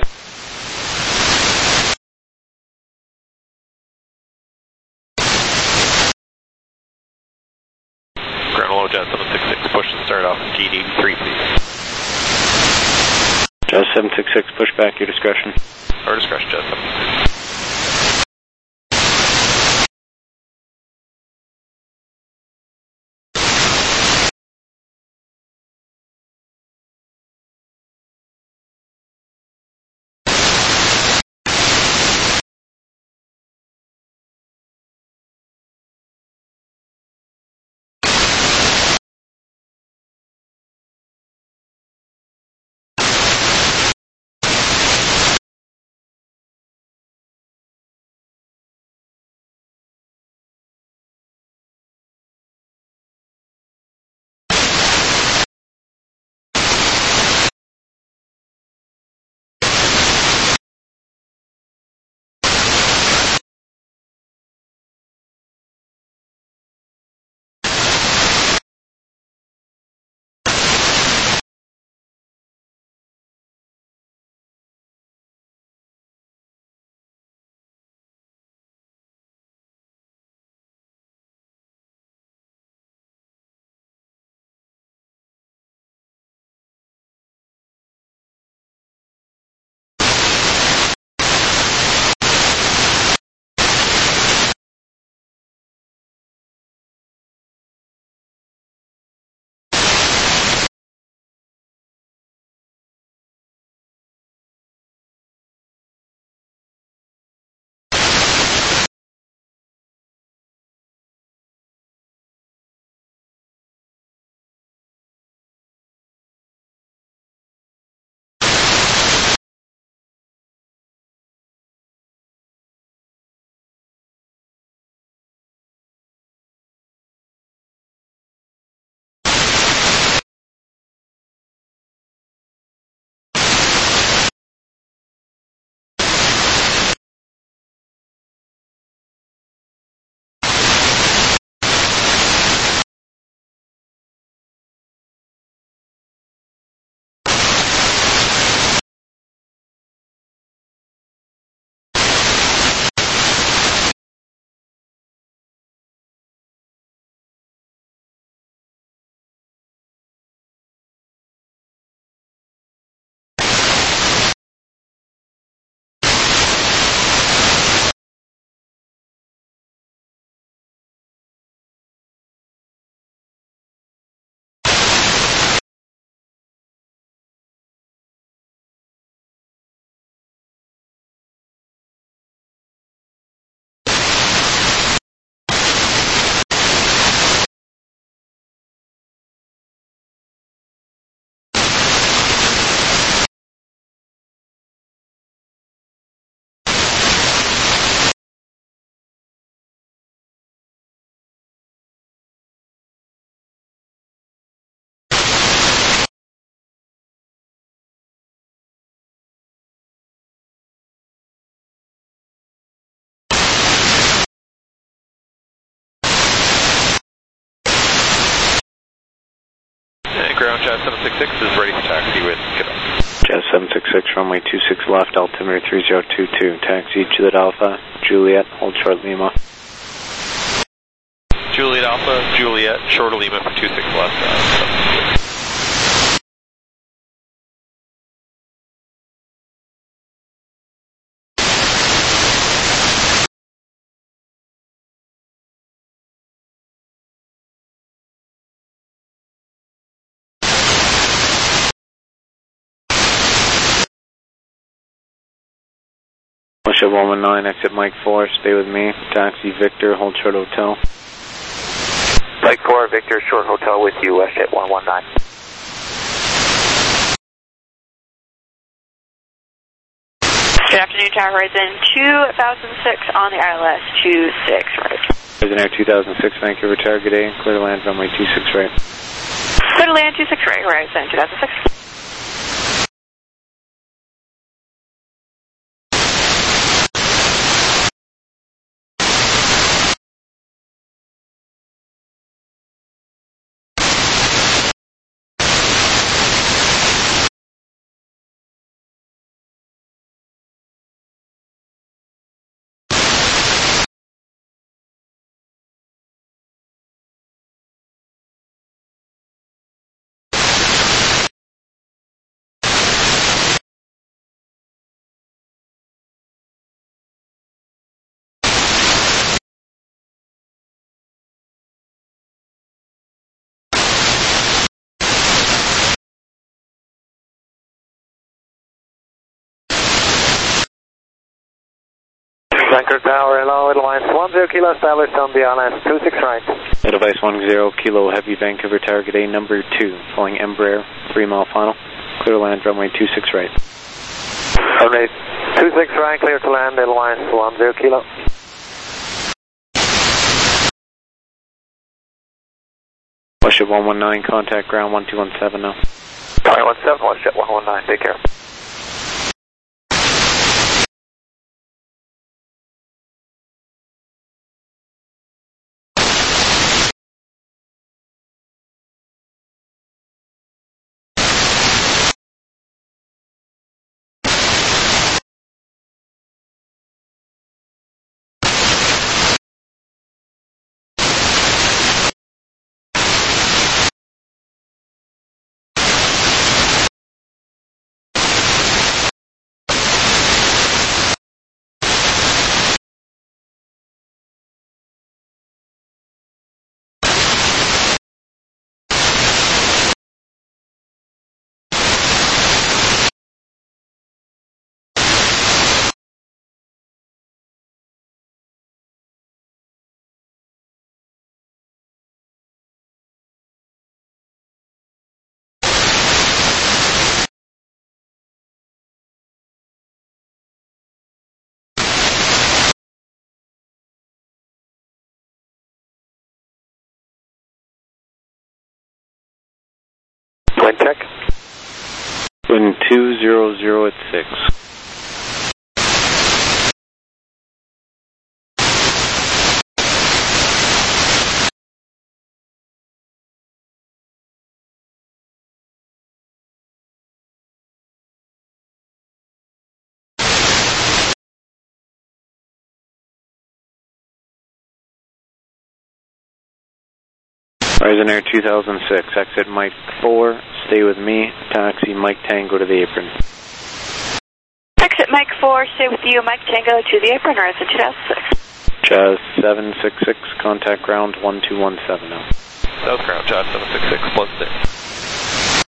Ground level Jet 766, push and start off gate 83, please. Jet 766, push back, your discretion. Our discretion, Jet 766. Ground Jet 766 is ready for taxi with Quebec. Jet 766, runway 26 left, altimeter 3022. Taxi Juliet Alpha, Juliet, hold short Lima. Juliet Alpha, Juliet, short Lima for 26 left. WestJet 119, exit Mike 4, stay with me. Taxi Victor, hold short hotel. Mike 4, Victor, short hotel with you, WestJet 119. Good afternoon, Tower Horizon 2006 on the ILS 26 right. Horizon Air 2006, Vancouver Tower, good day. Clear to land, runway 26 right. Clear to land 26 right, Horizon 2006. Vancouver Tower, hello, Edelweiss 10 Kilo, established on the ILS 26 right. Edelweiss 10 Kilo, Heavy Vancouver Tower, good day, number 2, flying Embraer, 3 mile final, clear to land, runway 26 right. Runway 26 right, clear to land, Edelweiss 10 Kilo. WestJet 119, contact ground 1217 now. Tower 17, WestJet 119, take care. Wind check. Wind 200 at 6. Horizon Air 2006, exit Mike 4, stay with me, taxi Mike Tango to the apron. Exit Mike 4, stay with you, Mike Tango to the apron, Horizon 2006. Jazz 766, contact ground 1217 now. South ground, Jazz 766, plus 6.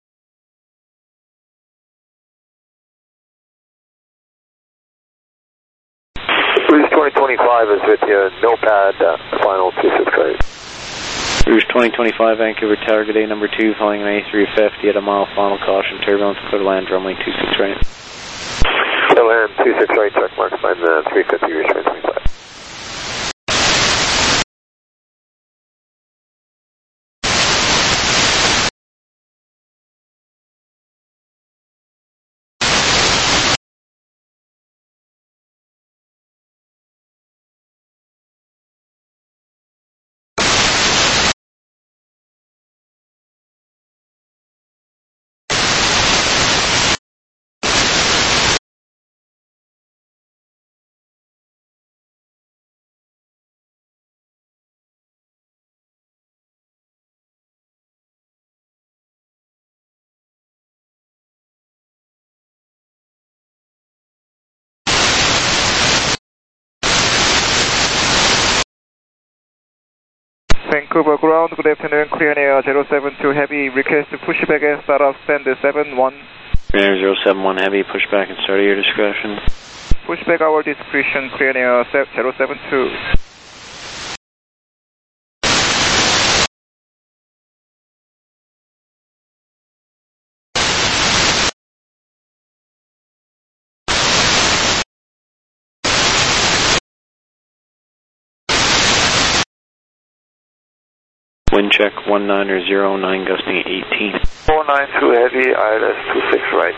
Cruise 2025 is with you, no pad, final 26 right. Rouge 2025, Vancouver Tower, good day, number 2, flying an A350 at a mile, final caution, turbulence, clear to land, runway 26 right. Clear to land, 26 right, check marks, find the 350, Rouge 2025. Vancouver ground, good afternoon, clear air 072 heavy, request to push back and start off stand 71. Clear Air 071 heavy, push back and start at your discretion. Push back our discretion, clear air 072. Wind check 1909, gusting 18. 492 heavy, ILS 26 right.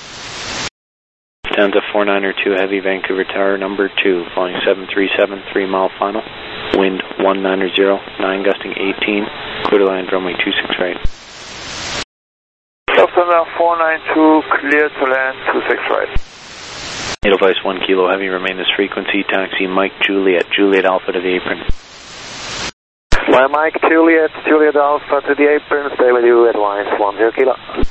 Stanza 492 heavy, Vancouver Tower, number 2, flying 737, 3 mile final. Wind 1909, gusting 18, clear to land, runway 26 right. Lufthansa 492, clear to land, 26 right. Edelweiss 1 Kilo heavy, remain this frequency, taxi Mike Juliet, Juliet Alpha to the apron. My Mike Juliet, Juliet Alpha to the apron, stay with you, Edelweiss 10 Kilo.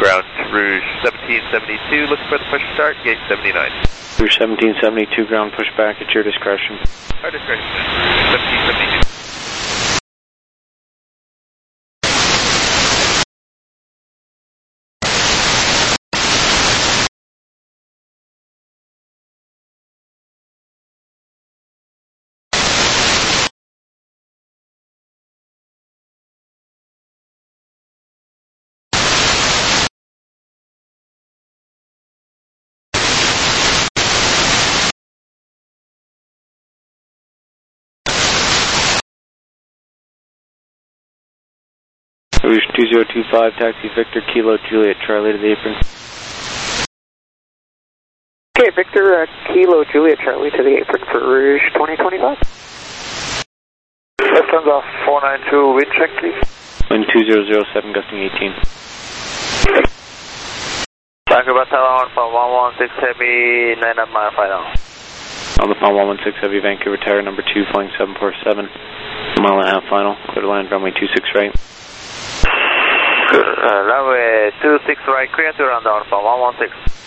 ground to Rouge 1772, looking for the push start, gate 79. Rouge 1772, ground pushback at your discretion. Our discretion, 1772. Rouge 2025, taxi Victor Kilo Juliet Charlie to the apron. Okay, Victor Kilo Juliet Charlie to the apron for Rouge 2025. Left off 492, wind check please. Wind 2007, gusting 18. Tango Battalion Alpha 116 Heavy, 9 mile final. On the Palm 116 Heavy, Vancouver Tower number 2, flying 747. A mile and a half final, clear to land, runway 26 right. Runway 26 right, clear to run down for 116.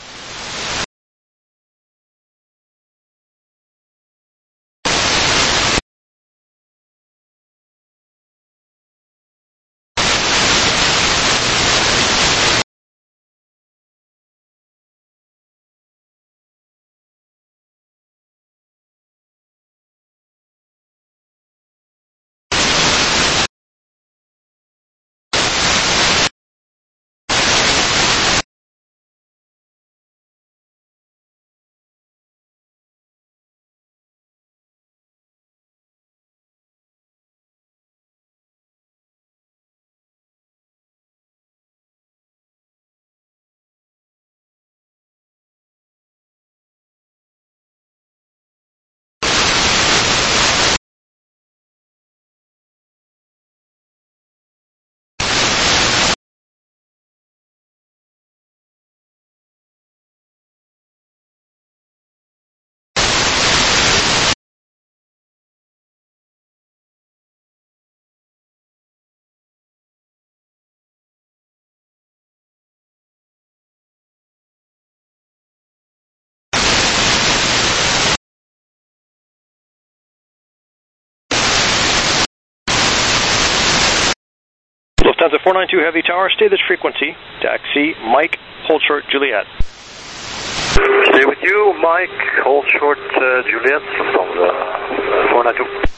Lufthansa 492 Heavy Tower, stay this frequency. Taxi Mike, hold short Juliet. Stay with you, Mike, hold short Juliet, Lufthansa 492.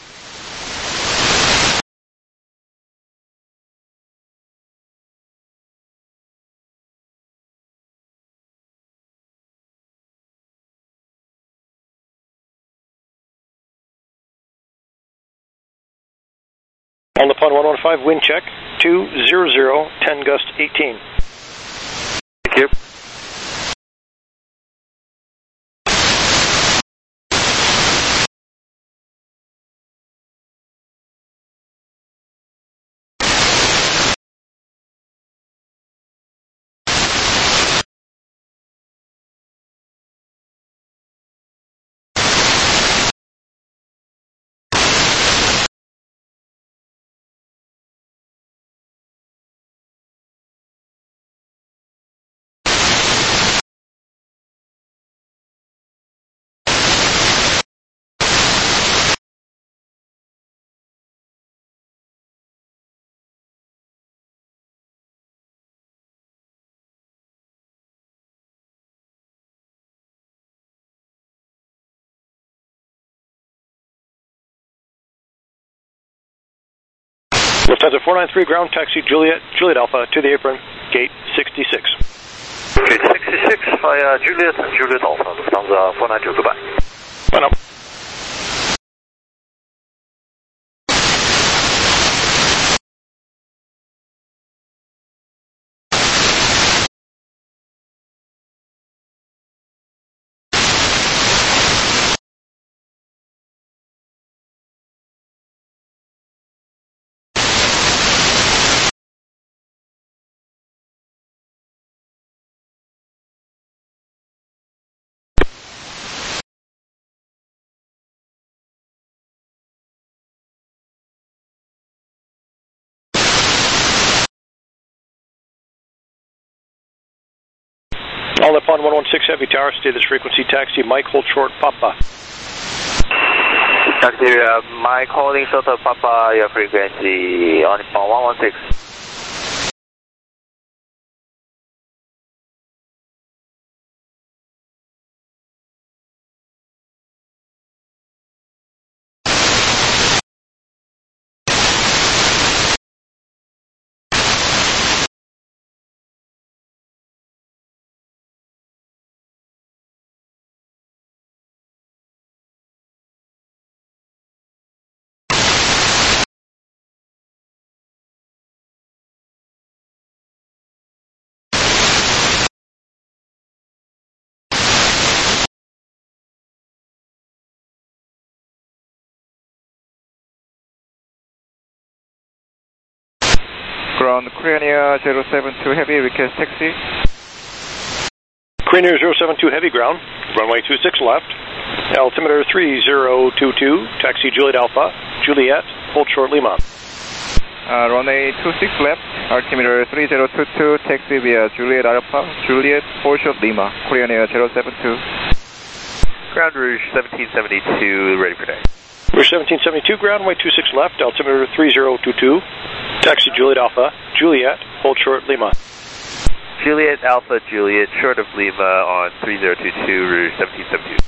On the Pond 115, wind check, 200, 10 gust 18. Thank you. Lufthansa 493, ground taxi Juliet, Juliet Alpha to the apron, gate 66. Gate 66 via Juliet and Juliet Alpha, Lufthansa 492, goodbye. Bye now. All upon 116 Heavy Tower, stay this frequency, taxi Mike, hold short, Papa. Taxi Mike holding short of Papa, your frequency on 116. Ground Korea 072 Heavy, request taxi. Korea 072 Heavy ground, runway 26 left, altimeter 3022, taxi Juliet Alpha, Juliet, hold short Lima. Runway 26 left, altimeter 3022, taxi via Juliet Alpha, Juliet, hold short Lima, Korea 072. Ground Rouge 1772, ready for day. Rouge 1772 ground, runway 26 left, altimeter 3022, taxi Juliet Alpha, Juliet, hold short Lima. Juliet Alpha, Juliet, short of Lima on 3022, Rouge 1772.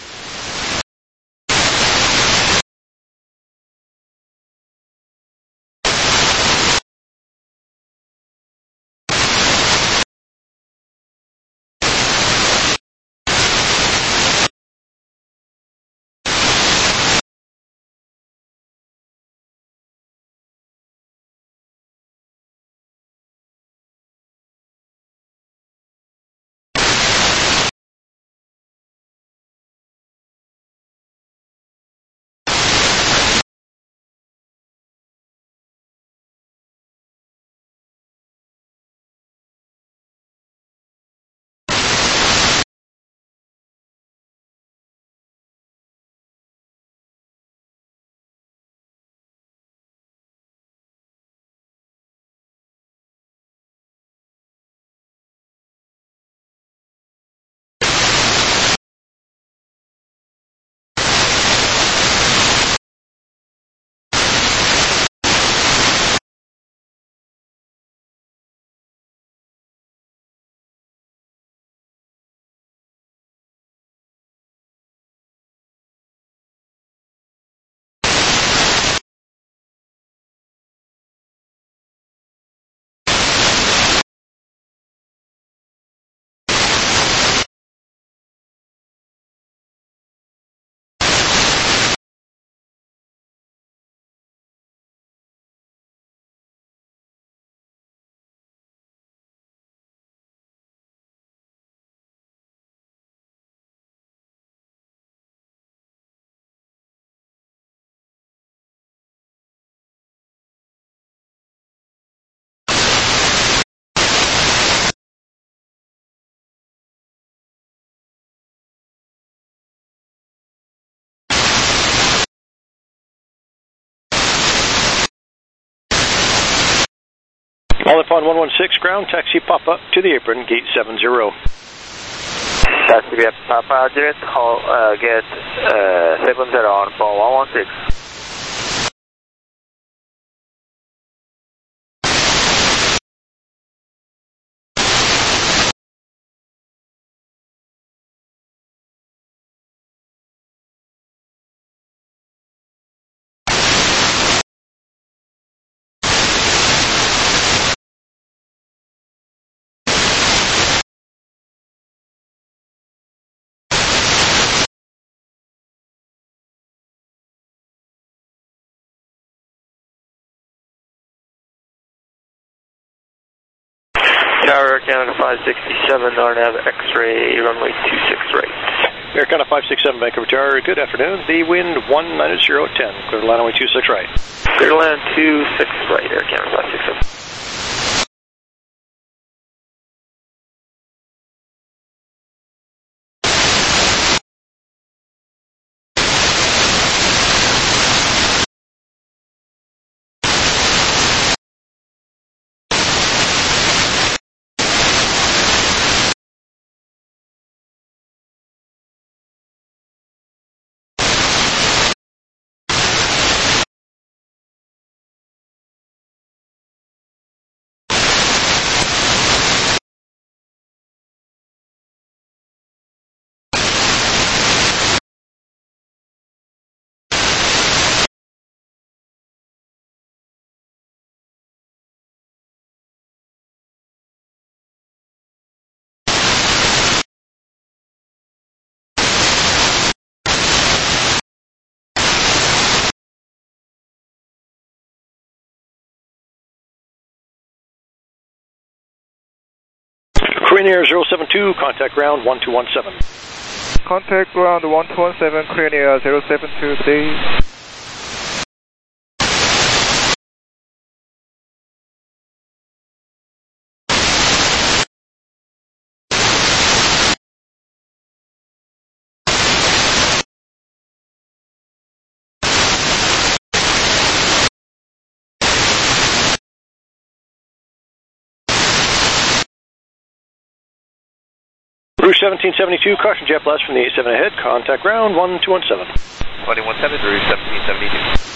All upon 116 ground, taxi Papa to the apron, gate 70. Taxi via Papa, Juliet, gate 70 on 116. Tower, Canada 567, RNAV X-ray, runway 26 right. Air Canada 567, Vancouver Tower, good afternoon. The wind 190 at 10, clear to land runway 26 right. Clear to land 26 right, Air Canada 567. Korean Air 072, contact ground 1217. Contact ground 1217, Korean Air 072, please. Rouge 1772, caution jet blast from the 87 ahead, contact ground 1217. 1217, Rouge 1772.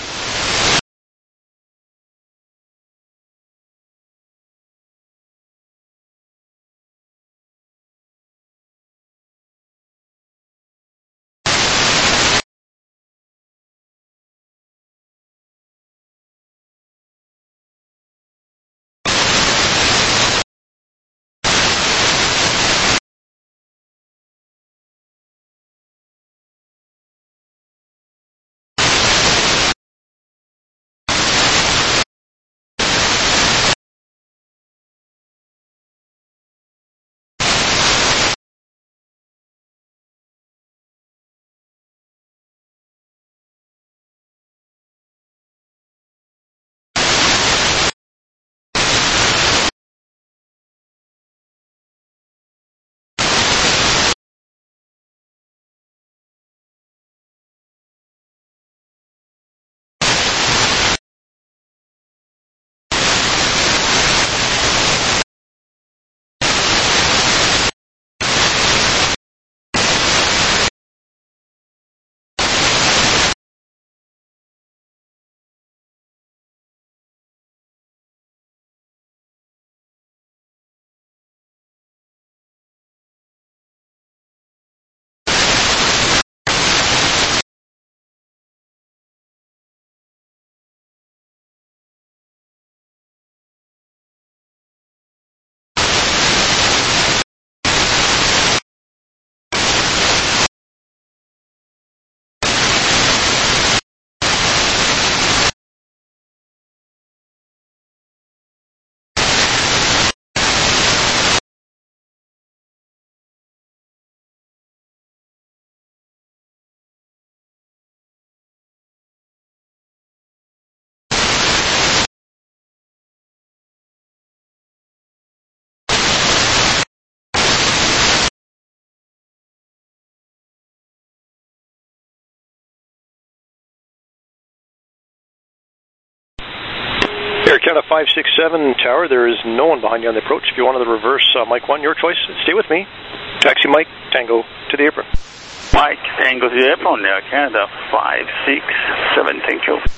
Air Canada 567 tower, there is no one behind you on the approach. If you wanted to reverse Mike 1, your choice. Stay with me. Taxi Mike, Tango to the apron. Mike, Tango to the apron, Air Canada 567, thank you.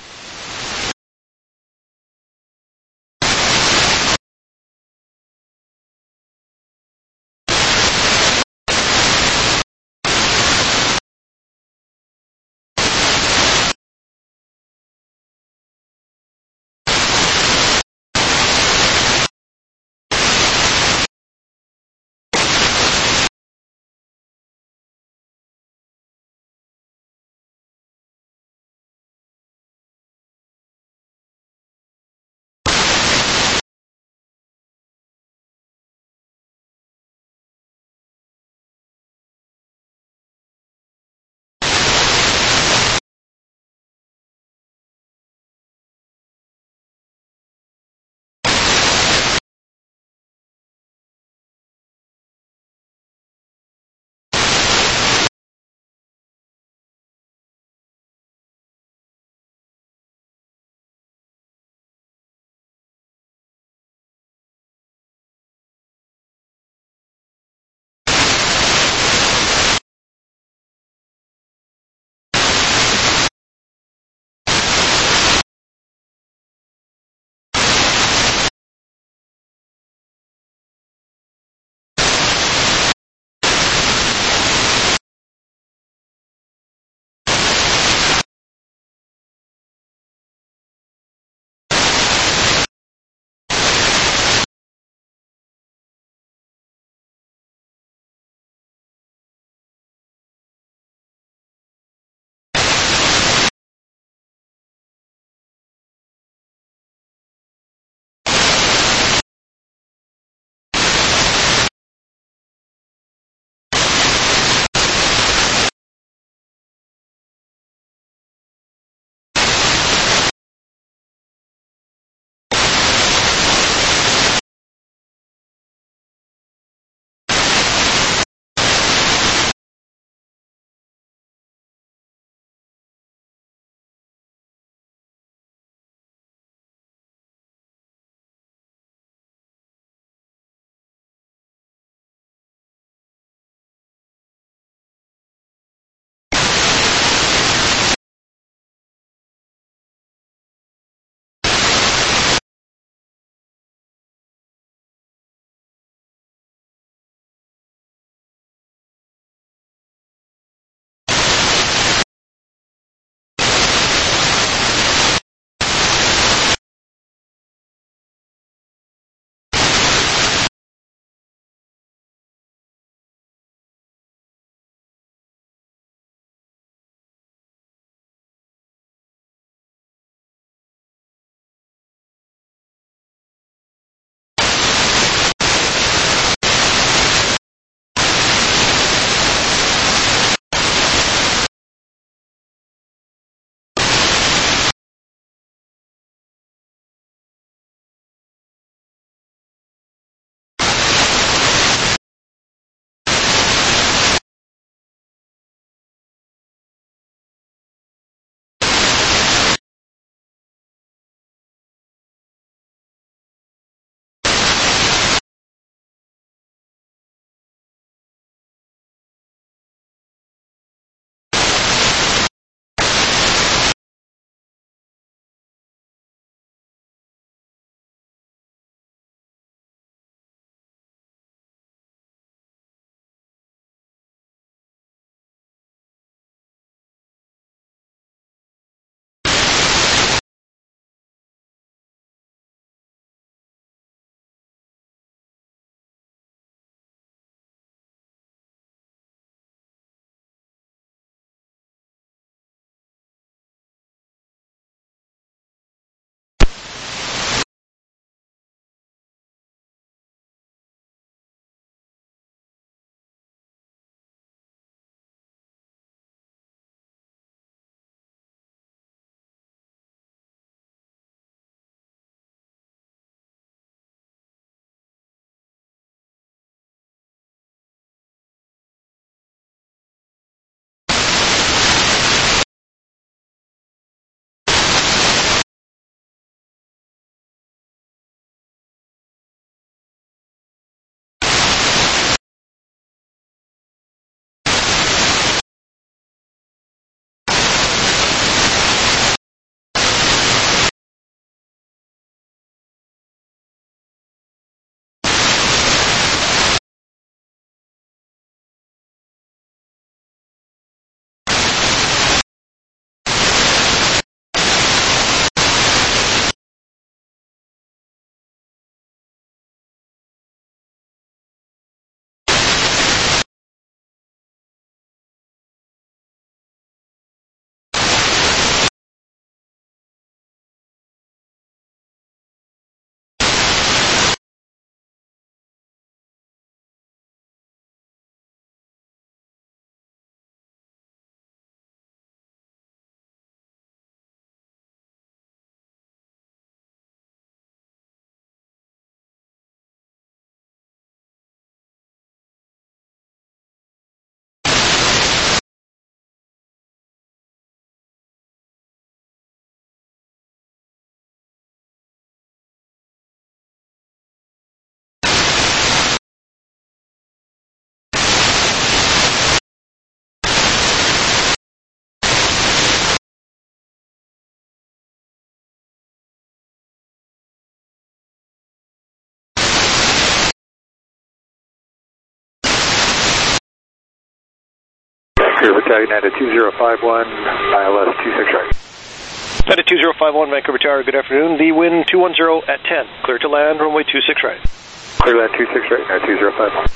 Vancouver Tower, United 2051, ILS 26 right. United 2051, Vancouver Tower, good afternoon. The wind 210 at 10. Clear to land, runway 26 right. Clear land 26 right, United 2051.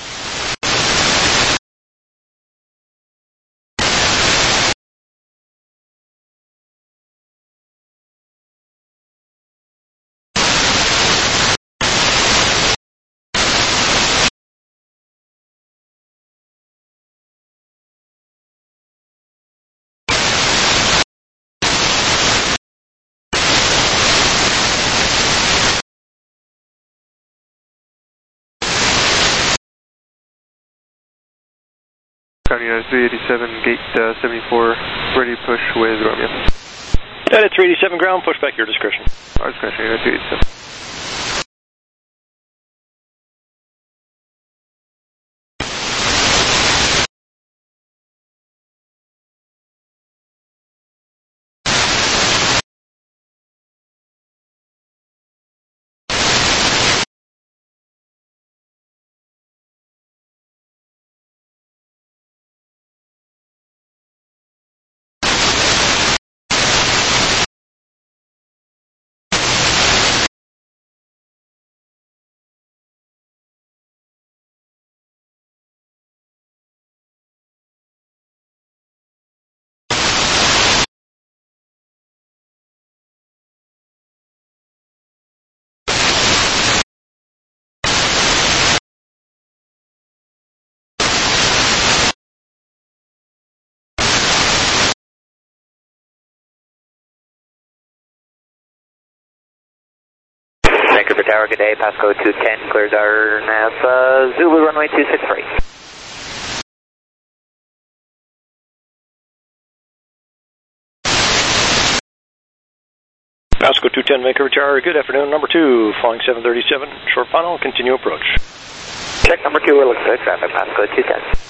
United 387, gate 74, ready to push with Romeo. United 387 ground, push back your discretion. Our discretion, United 387. Vancouver Tower, good day, Pasco 210, cleared our nav, Zulu runway 263. Pasco 210, Vancouver Tower, good afternoon. Number 2, flying 737, short final, continue approach. Check number 2, we're looking for traffic, Pasco 210.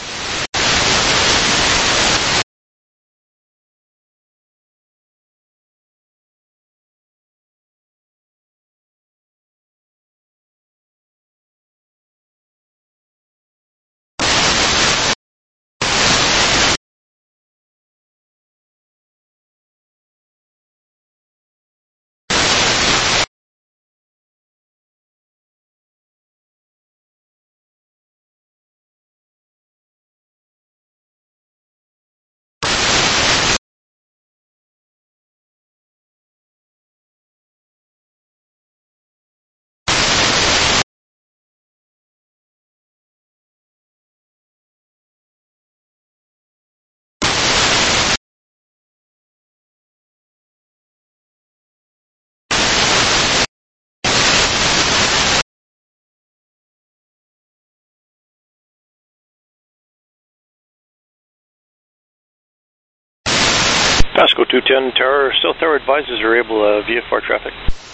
Pasco 210, Tower, still Tower advisors are able VFR traffic.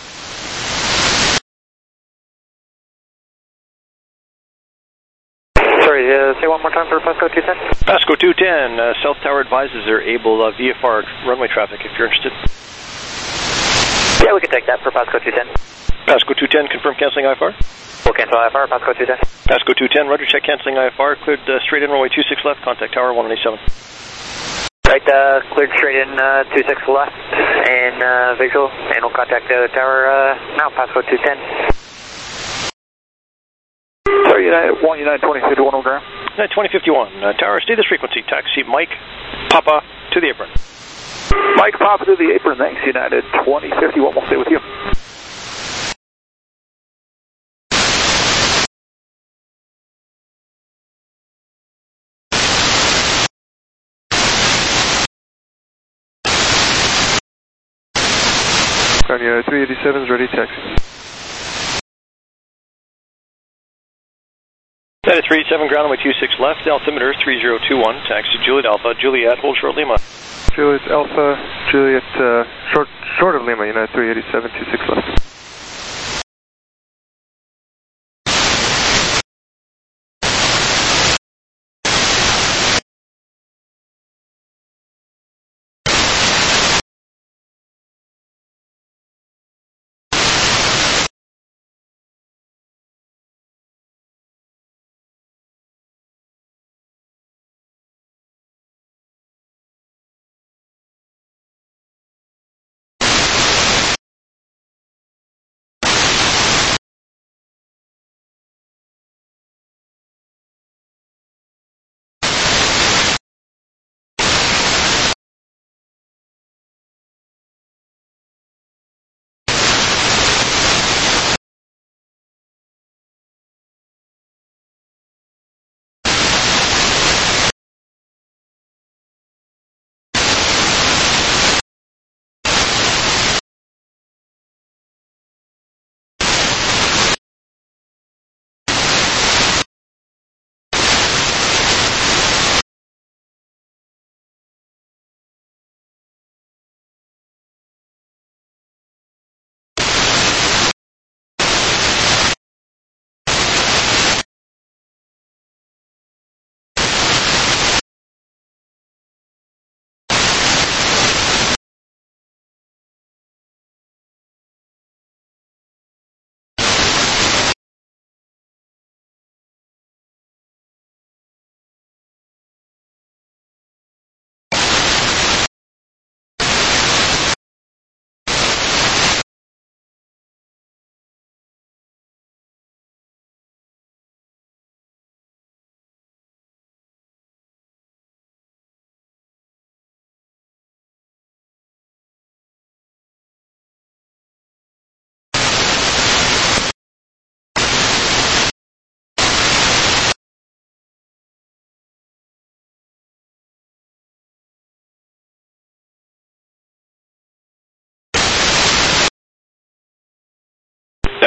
Sorry, say one more time for Pasco 210. Pasco 210, South Tower advisors are able VFR runway traffic if you're interested. Yeah, we can take that for Pasco 210. Pasco 210, confirm canceling IFR. We'll cancel IFR, Pasco 210. Pasco 210, roger, check canceling IFR, cleared straight in runway 26 left, contact Tower 187. Right, cleared straight in 26 left and visual, and we'll contact Tower now, Pasco 210. Sorry, United 2051 on ground. United 2051, Tower, stay this frequency, taxi Mike Papa to the apron. Mike Papa to the apron, thanks, United 2051, we'll stay with you. United 387 is ready, taxi. United 387, ground runway 26 left, altimeter 3021, taxi Juliet Alpha, Juliet, hold short Lima. Juliet Alpha, Juliet, short of Lima, United 387, 26 left.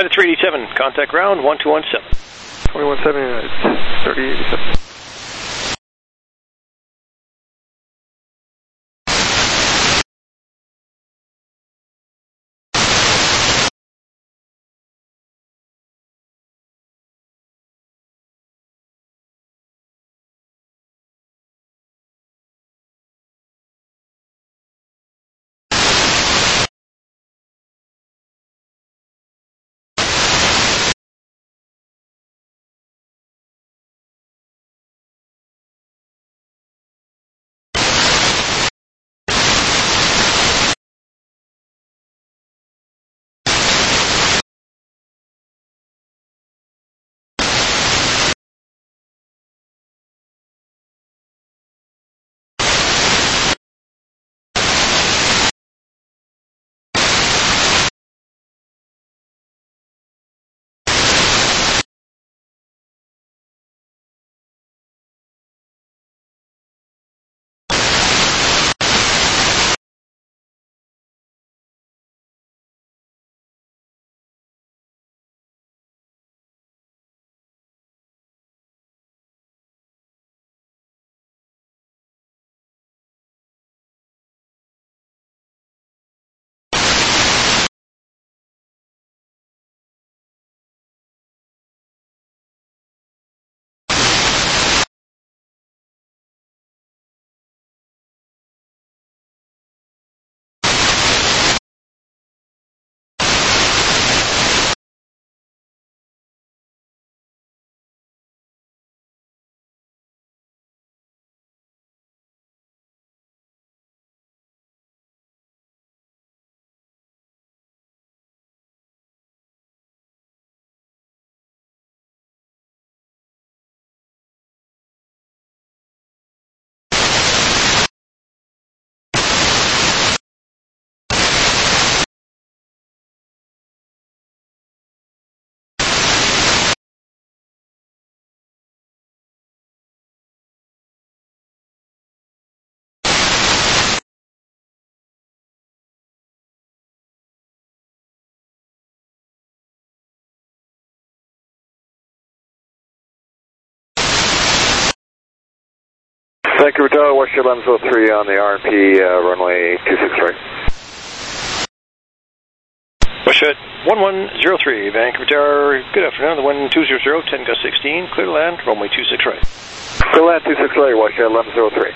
United 387, contact ground 1217. 217, United 3087. Vancouver Tower, Westshore 1103 on the RNP, runway 26 right. Westshore 1103, Vancouver Tower, good afternoon, the wind 200, 10 gust 16, clear to land, runway 26 right. Clear to land 26 right, Westshore 1103.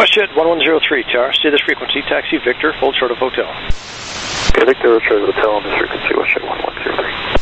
WestJet 1103, Tower, stay this frequency, taxi Victor, hold short of hotel. Okay, Victor, hold short of hotel on this frequency, WestJet 1103.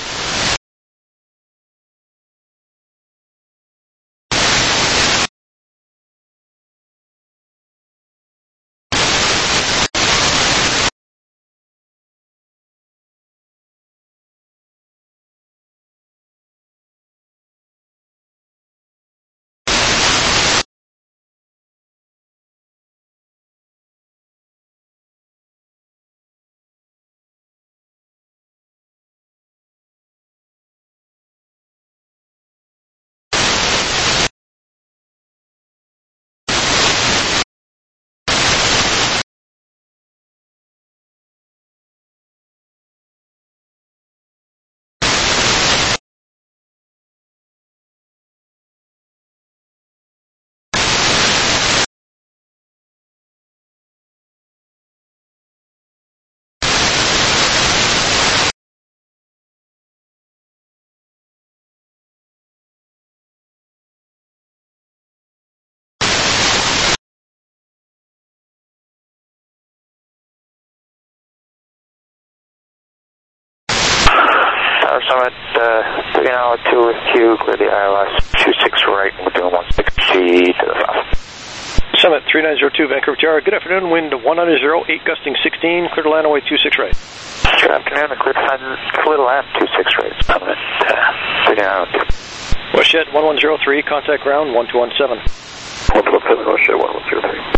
Summit, taking out 2 with Q, clear the ILS 26 right, we're doing 160 to the south. Summit 3902, Vancouver Tower, good afternoon, wind 190, 8 gusting 16, clear to land away 26 right. Good afternoon, clear to land 26 right, Summit, taking out. WestJet 1103, contact ground 1217. 1217, WestJet 1103.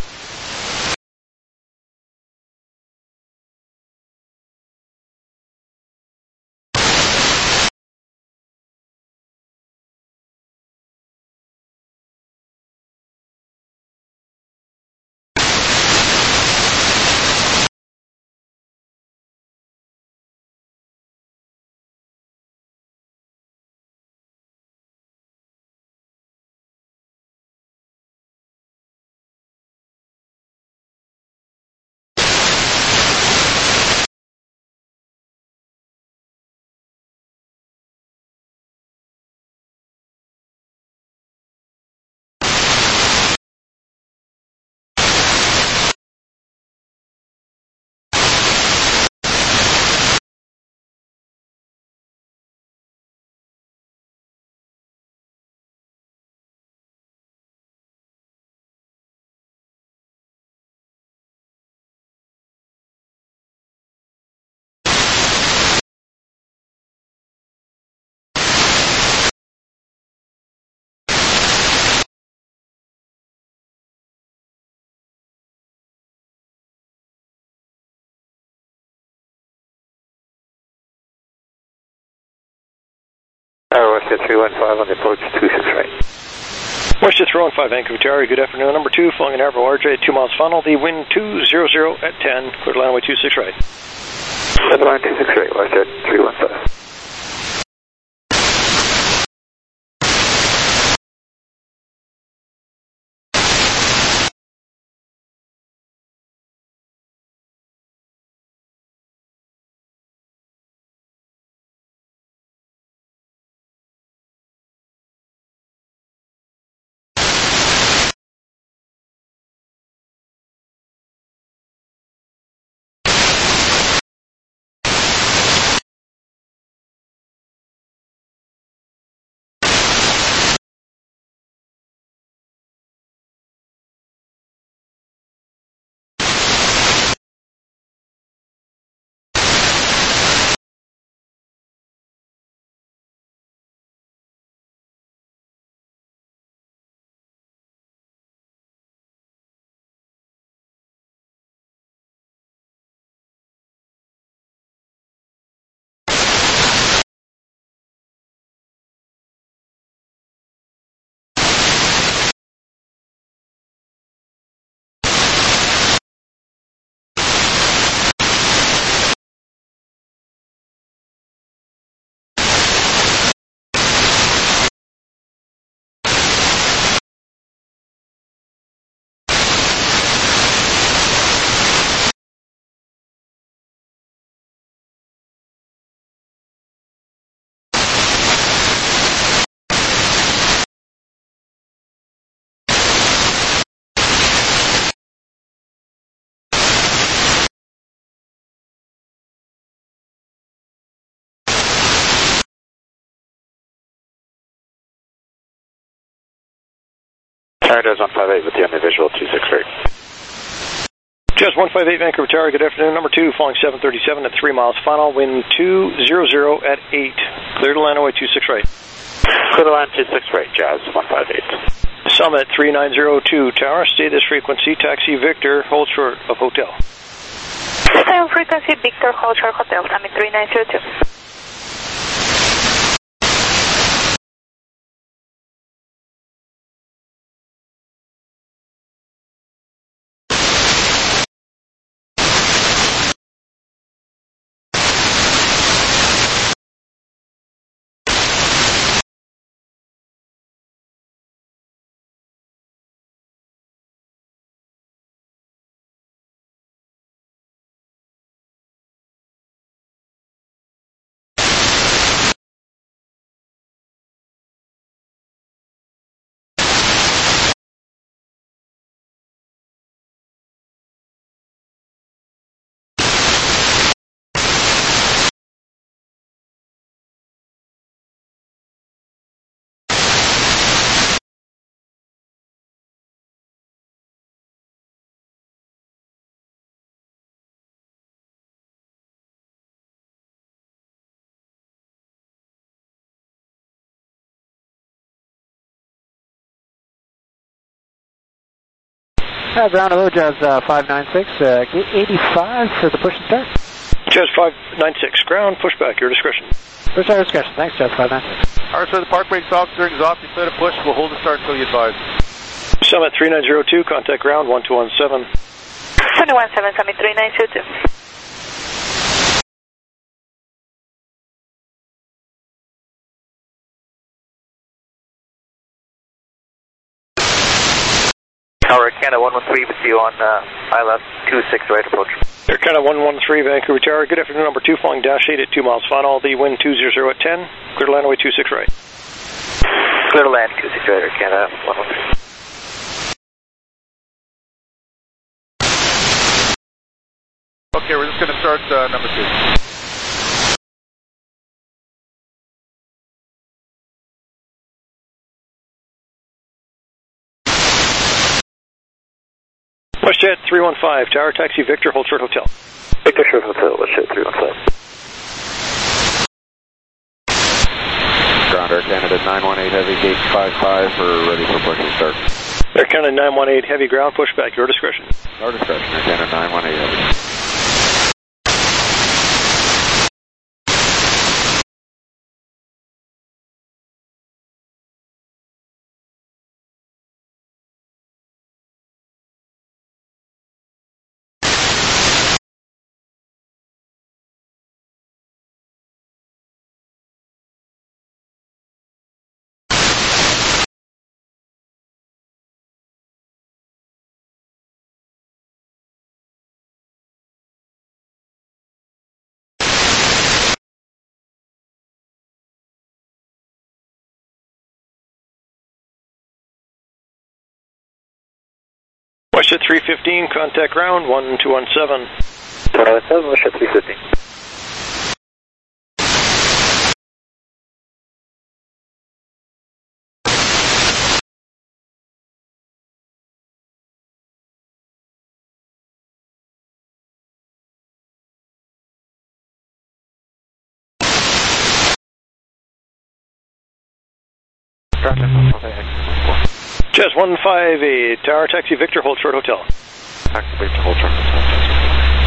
WestJet 315 on the approach 26 right. WestJet 315, Vancouver Tower, good afternoon, number 2, flying an Arvo RJ, 2 miles final, the wind 200 at 10, clear to land away 26 right. Line 26 right, WestJet 315. Tower does 158 with you on the visual 26 rate. Jazz 158 Vancouver Tower, good afternoon. Number 2, flying 737 at 3 miles final, wind 200 at 8. Clear to land away 26 right. Clear to land 26 right, Jazz 158. Summit 3902 Tower, stay this frequency, taxi Victor, hold short of hotel. Stay on frequency Victor, hold short hotel, Summit 3902. Ground hello, Jazz 596, gate 85 for the push and start. Jazz 596, ground, pushback, your discretion. Push our discretion, thanks, Jazz 596. Alright, sir, the park brakes off, steering is off, you clear to push, we'll hold the start until you advise. Summit 3902, contact ground 1217. 217, Summit 3902. Tower Canada 113 with you on ILS 26 right approach. Air Canada 113 Vancouver Tower, good afternoon. Number 2 flying dash 8 at 2 miles final, the wind 200 at 10, clear to land away 26 right. Clear to land 26 right, Air Canada 113. Okay, we're just going to start number 2. WestJet 315, Tower Taxi Victor, hold short hotel. Victor short hotel, WestJet 315. Ground Air Canada 918 Heavy, gate 55 for ready for push and start. Air Canada 918 Heavy, ground, pushback, your discretion. Our discretion, Air Canada 918 Heavy. WestJet 315, contact ground 1217. 1217, WestJet 315. Jazz 158, Tower Taxi Victor, hold short hotel. Taxi Victor, hold short hotel.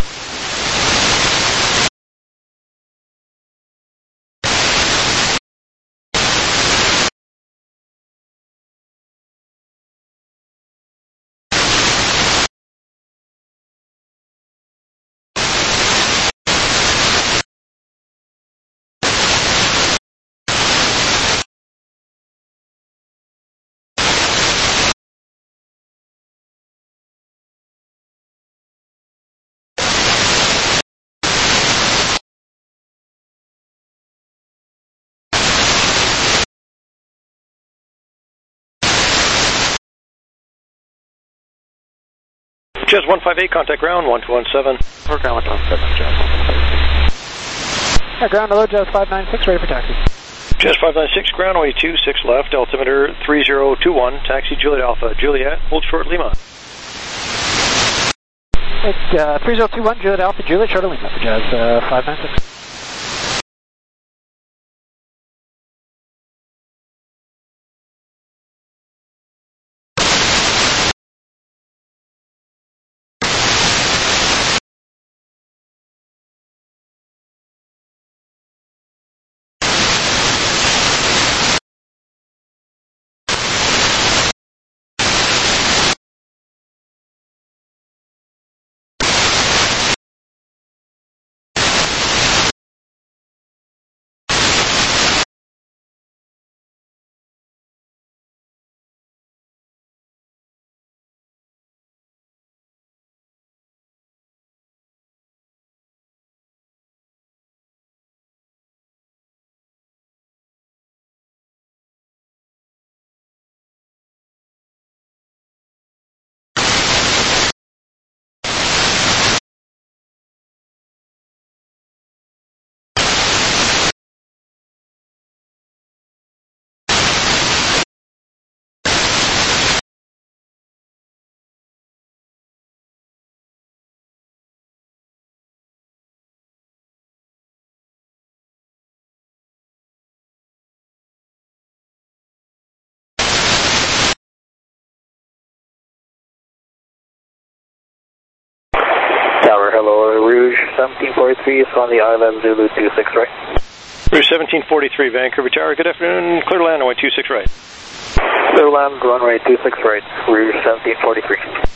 Jazz 158, contact ground 1217. Ground 117, Jazz 158. Ground hello, Jazz 596, ready for taxi. Jazz 596, ground runway 26 left, altimeter 3021, taxi Juliet Alpha, Juliet, hold short Lima. It's 3021, Juliet Alpha, Juliet, short of Lima for Jazz 596. Tower, hello, Rouge 1743 is on the island, Zulu 26 right. Rouge 1743, Vancouver Tower, good afternoon, clear to land, runway 26 right. Clear to land, runway 26 right, Rouge 1743.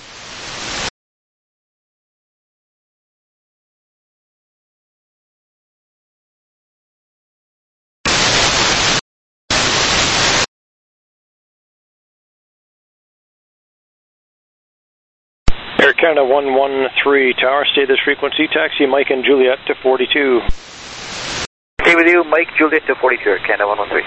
Air Canada 113 Tower, stay this frequency, taxi Mike and Juliet to 42. Stay with you, Mike, Juliet to 42, Air Canada 113.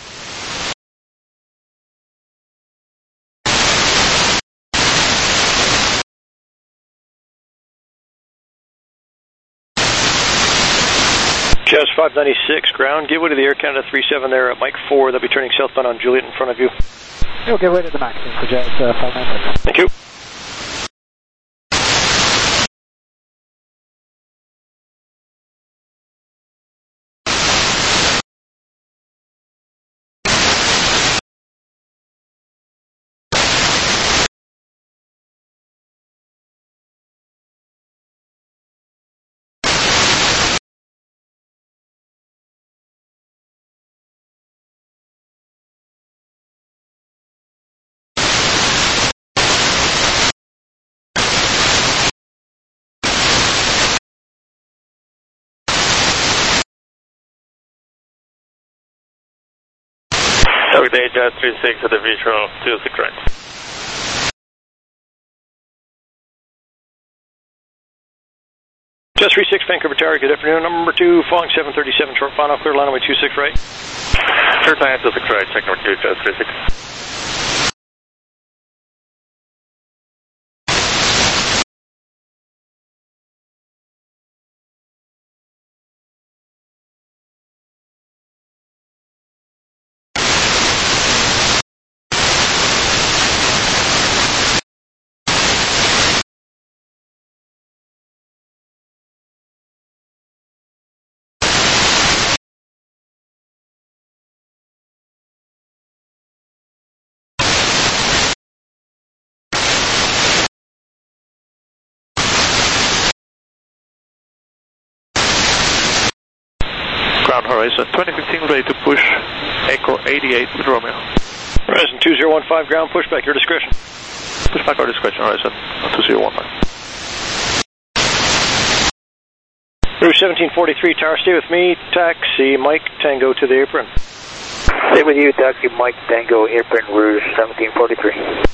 Jazz 596, ground, give way to the Air Canada 37 there at Mike 4, they'll be turning southbound on Juliet in front of you. You'll give way to the maximum for Jazz 596. Thank you. Okay, Jazz 36 at the visual 26 right. Jazz 36, Vancouver Tower, good afternoon, number 2, Fong 737, short final, clear line, runway 26 right. Clear line 26 right, check number 2, Jazz 36. Ground horizon 2015, ready to push Echo 88 with Romeo. Horizon 2015, ground, pushback, your discretion. Pushback our discretion, horizon 2015. Rouge 1743, Tower, stay with me, taxi Mike Tango to the apron. Stay with you, taxi Mike Tango, apron, Rouge 1743.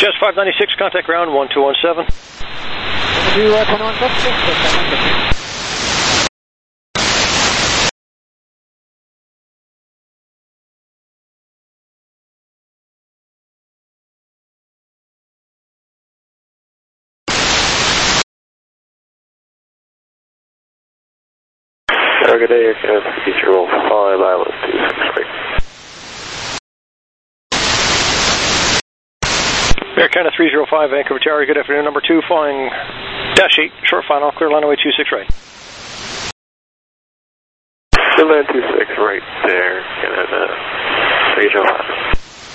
Jazz 596, contact ground 1217. To 2176, Target AFF, Control 5, ILS 263. Americana 305, Vancouver Tower, good afternoon. Number 2, flying dash 8, short final, clear line away 26 right. Clear line 26 right there, Canada 305.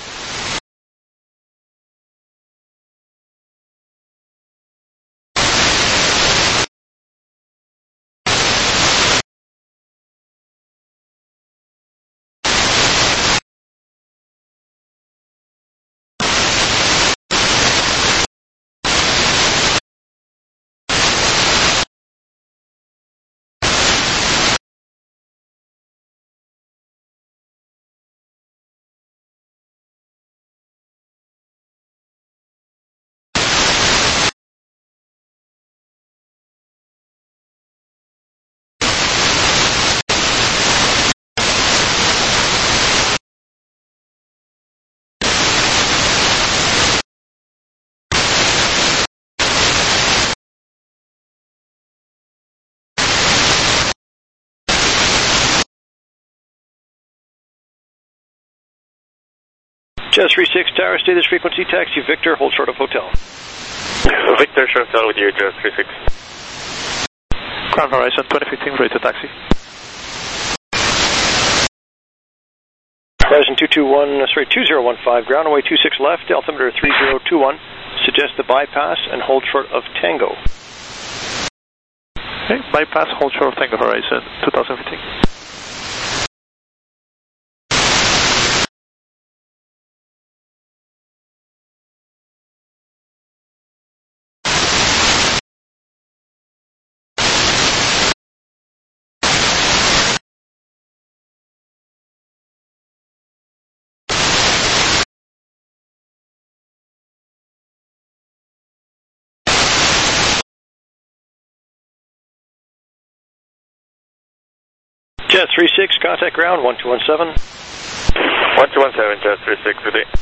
Jazz 36 Tower, stay this frequency, taxi Victor, hold short of hotel. Victor, short hotel with you, Jazz 36. Crown Horizon 2015, ready to taxi. Horizon 2015, ground away 26 left, altimeter 3021, suggest the bypass and hold short of Tango. Okay, bypass, hold short of Tango Horizon 2015. Jazz 36, contact ground 1217. 1217, Jazz 36, good day.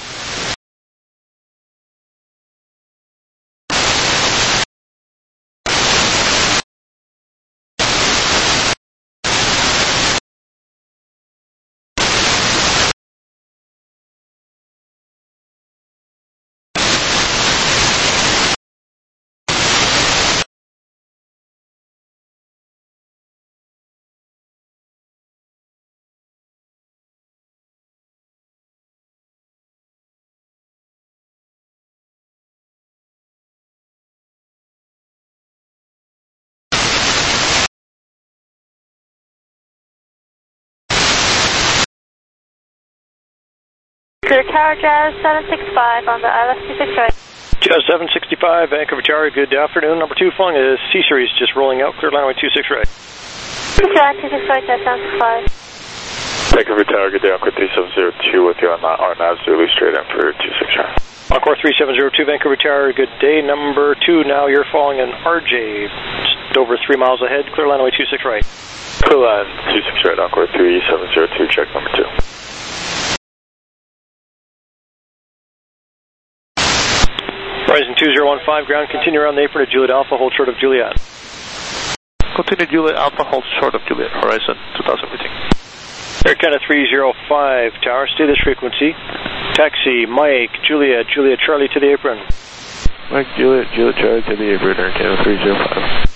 Clear Tower, Jazz 765 on the ILS 26 right. Jazz 765, Vancouver Tower, good afternoon. Number 2, flying a C-Series, just rolling out, clear line away 26 right. Jazz 26 right, Jazz 765. Vancouver Tower, good day, Encore 3702 with you on RNAV Zulu, straight in for 26 right. Encore 3702, Vancouver Tower, good day. Number 2, now you're following an RJ, just over 3 miles ahead, clear line away 26 right. Clear line 26 right, Encore 3702, check number 2. Horizon 2015, ground, continue around the apron to Juliet Alpha, hold short of Juliet. Continue Juliet Alpha, hold short of Juliet, Horizon 2015. Americana 305, Tower, stay this frequency. Taxi, Mike, Juliet, Juliet Charlie to the apron. Mike, Juliet, Juliet Charlie to the apron, Americana 305.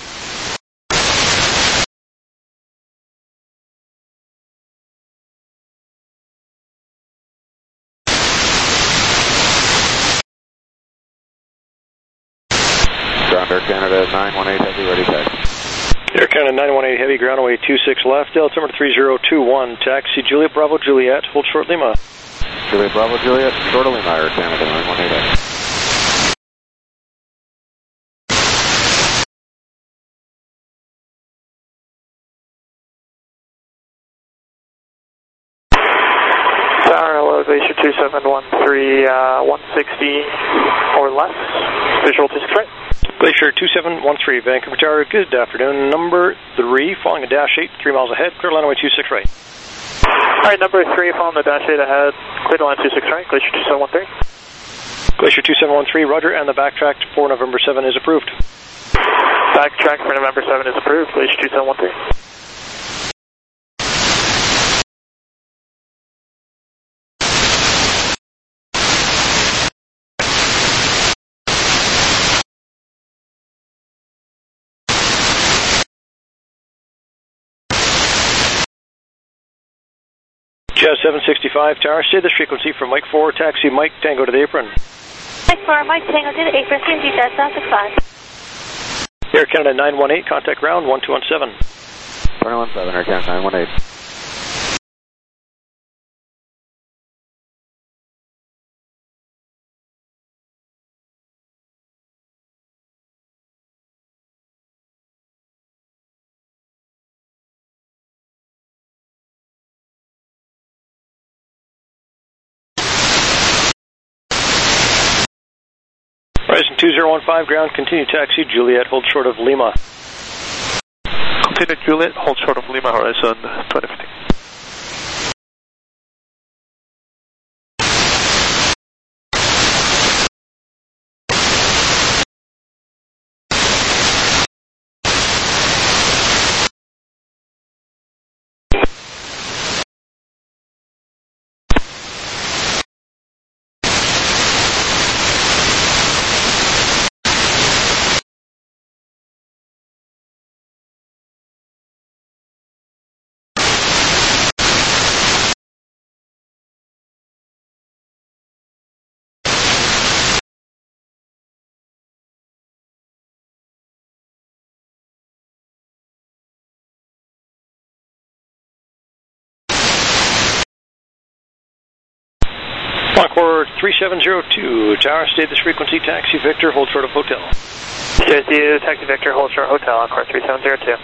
Air Canada 918 Heavy, ready taxi. Air Canada 918 Heavy, ground away 26 left, altimeter 3021, taxi Juliet Bravo Juliet, hold short Lima. Juliet Bravo Juliet, short of Lima, Air Canada 918 Heavy. Tower, hello, Glacier 2713, 160 or less. Visual 26 right. Glacier 2713, Vancouver Tower, good afternoon. Number 3, following a dash 8, 3 miles ahead, clear to line 26 right. Alright, number 3, following the dash 8 ahead, clear to line 26 right, Glacier 2713. Glacier 2713, roger, and the backtrack for November 7 is approved. Backtrack for November 7 is approved, Glacier 2713. Jazz 765, Tower, stay this frequency from Mike 4, taxi Mike Tango to the apron. Mike 4, Mike Tango to the apron, CMG Jazz 765. Air Canada 918, contact ground 1217. 217, Air Canada 918. Horizon 2015, ground, continue taxi, Juliet, hold short of Lima. Continue Juliet, hold short of Lima, Horizon 2015. Encore 3702, Tower, stay this frequency, taxi Victor, hold short of hotel. JSU, taxi Victor, hold short hotel, Encore 3702.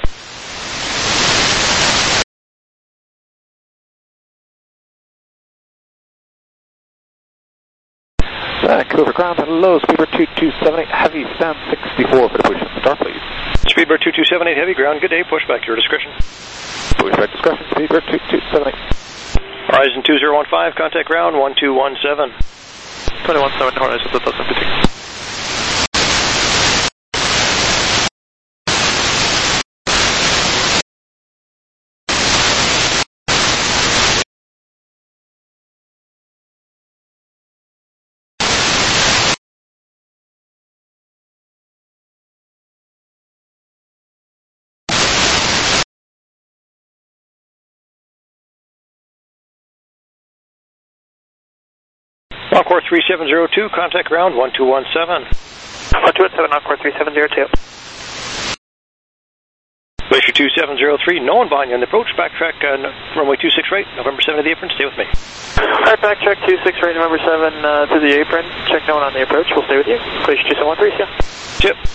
Vancouver ground, hello, Speedbird 2278, heavy, stand 64 for the push. Start please. Speedbird 2278, heavy, ground, good day, pushback, your discretion. Pushback discretion, Speedbird 2278. Horizon 2015, contact ground 1217. 217, Horizon 2015. Encore 3702, contact ground 1217. 1217, Encore 3702. Glacier 2703, no one behind you on the approach, backtrack runway 26 right, November 7 to the apron, stay with me. Alright, backtrack 26 right, November 7 to the apron, check no one on the approach, we'll stay with you. Glacier 2713, yeah. Chip.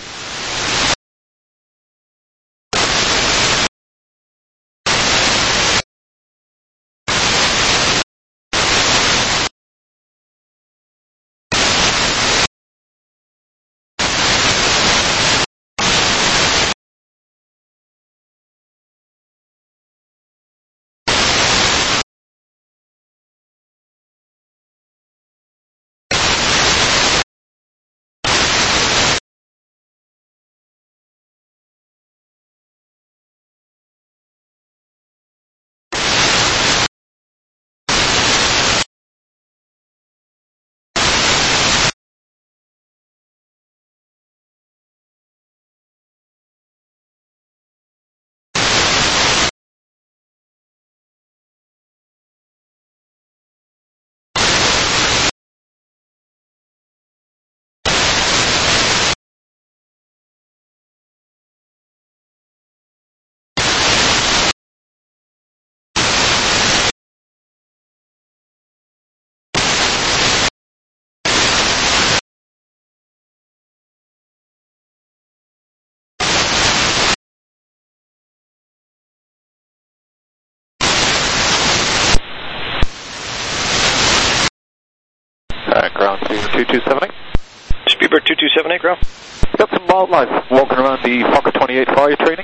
2278. Speedbird 2278, ground. Got some wildlife walking around the Fokker 28 fire training.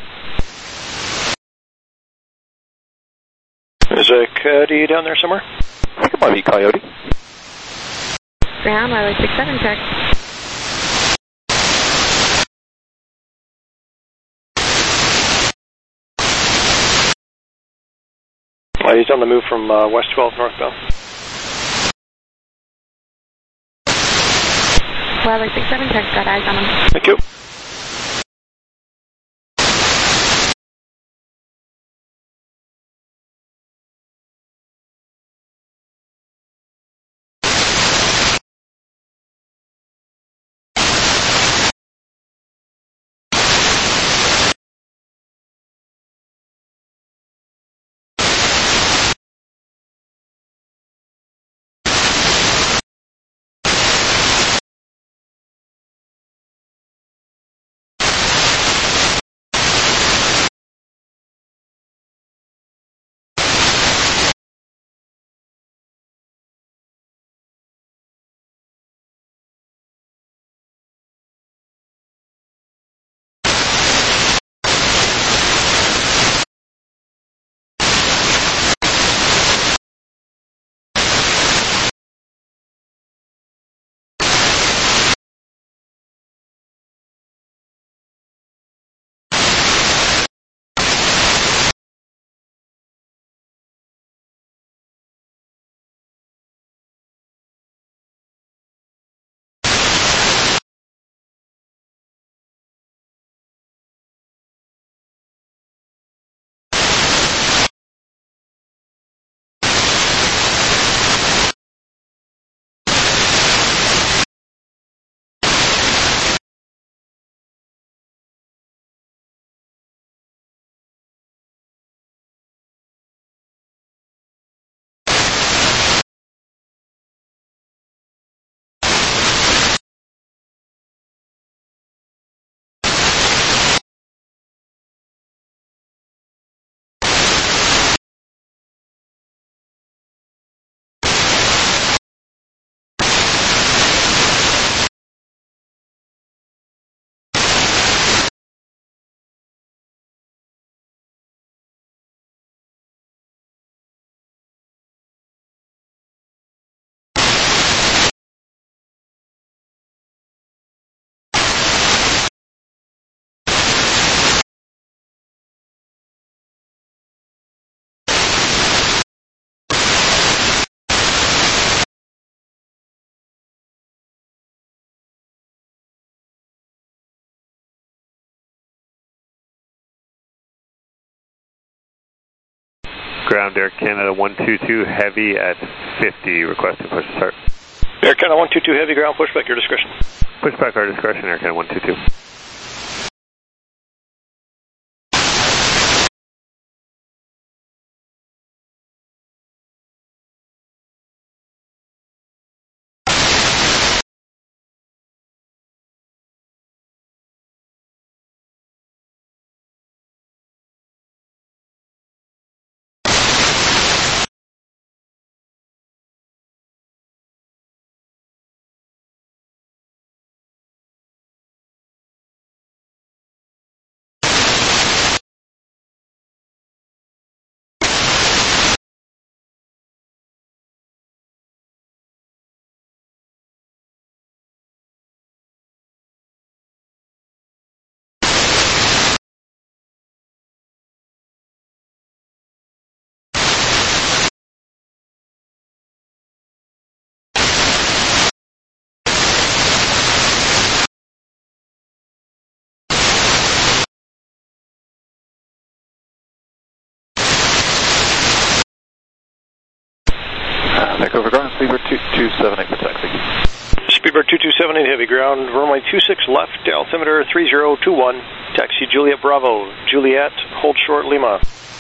There's a coyote down there somewhere? I think it might be coyote. Ground, Riley 67, check. He's on the move from West 12 northbound. Riley 67, check, got eyes on him. Thank you. Ground Air Canada 122 Heavy at 50, requesting push to start. Air Canada 122 Heavy, ground pushback, your discretion. Pushback our discretion, Air Canada 122. Vancouver ground, Speedbird 2278 for taxi. Speedbird 2278 Heavy, ground, runway 26 left, altimeter 3021, taxi Juliet Bravo, Juliet, hold short Lima.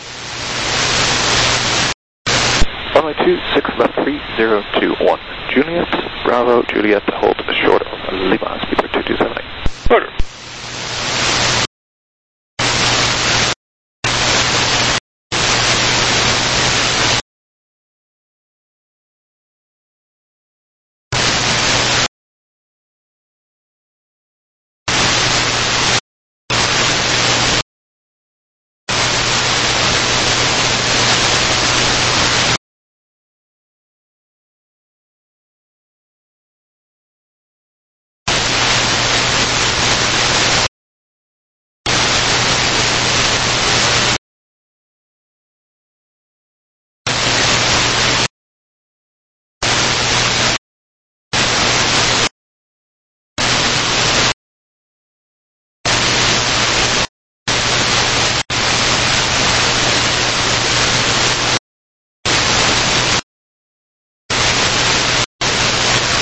Runway 26 left 3021, Juliet Bravo, Juliet, hold short of Lima, Speedbird 2278. Order.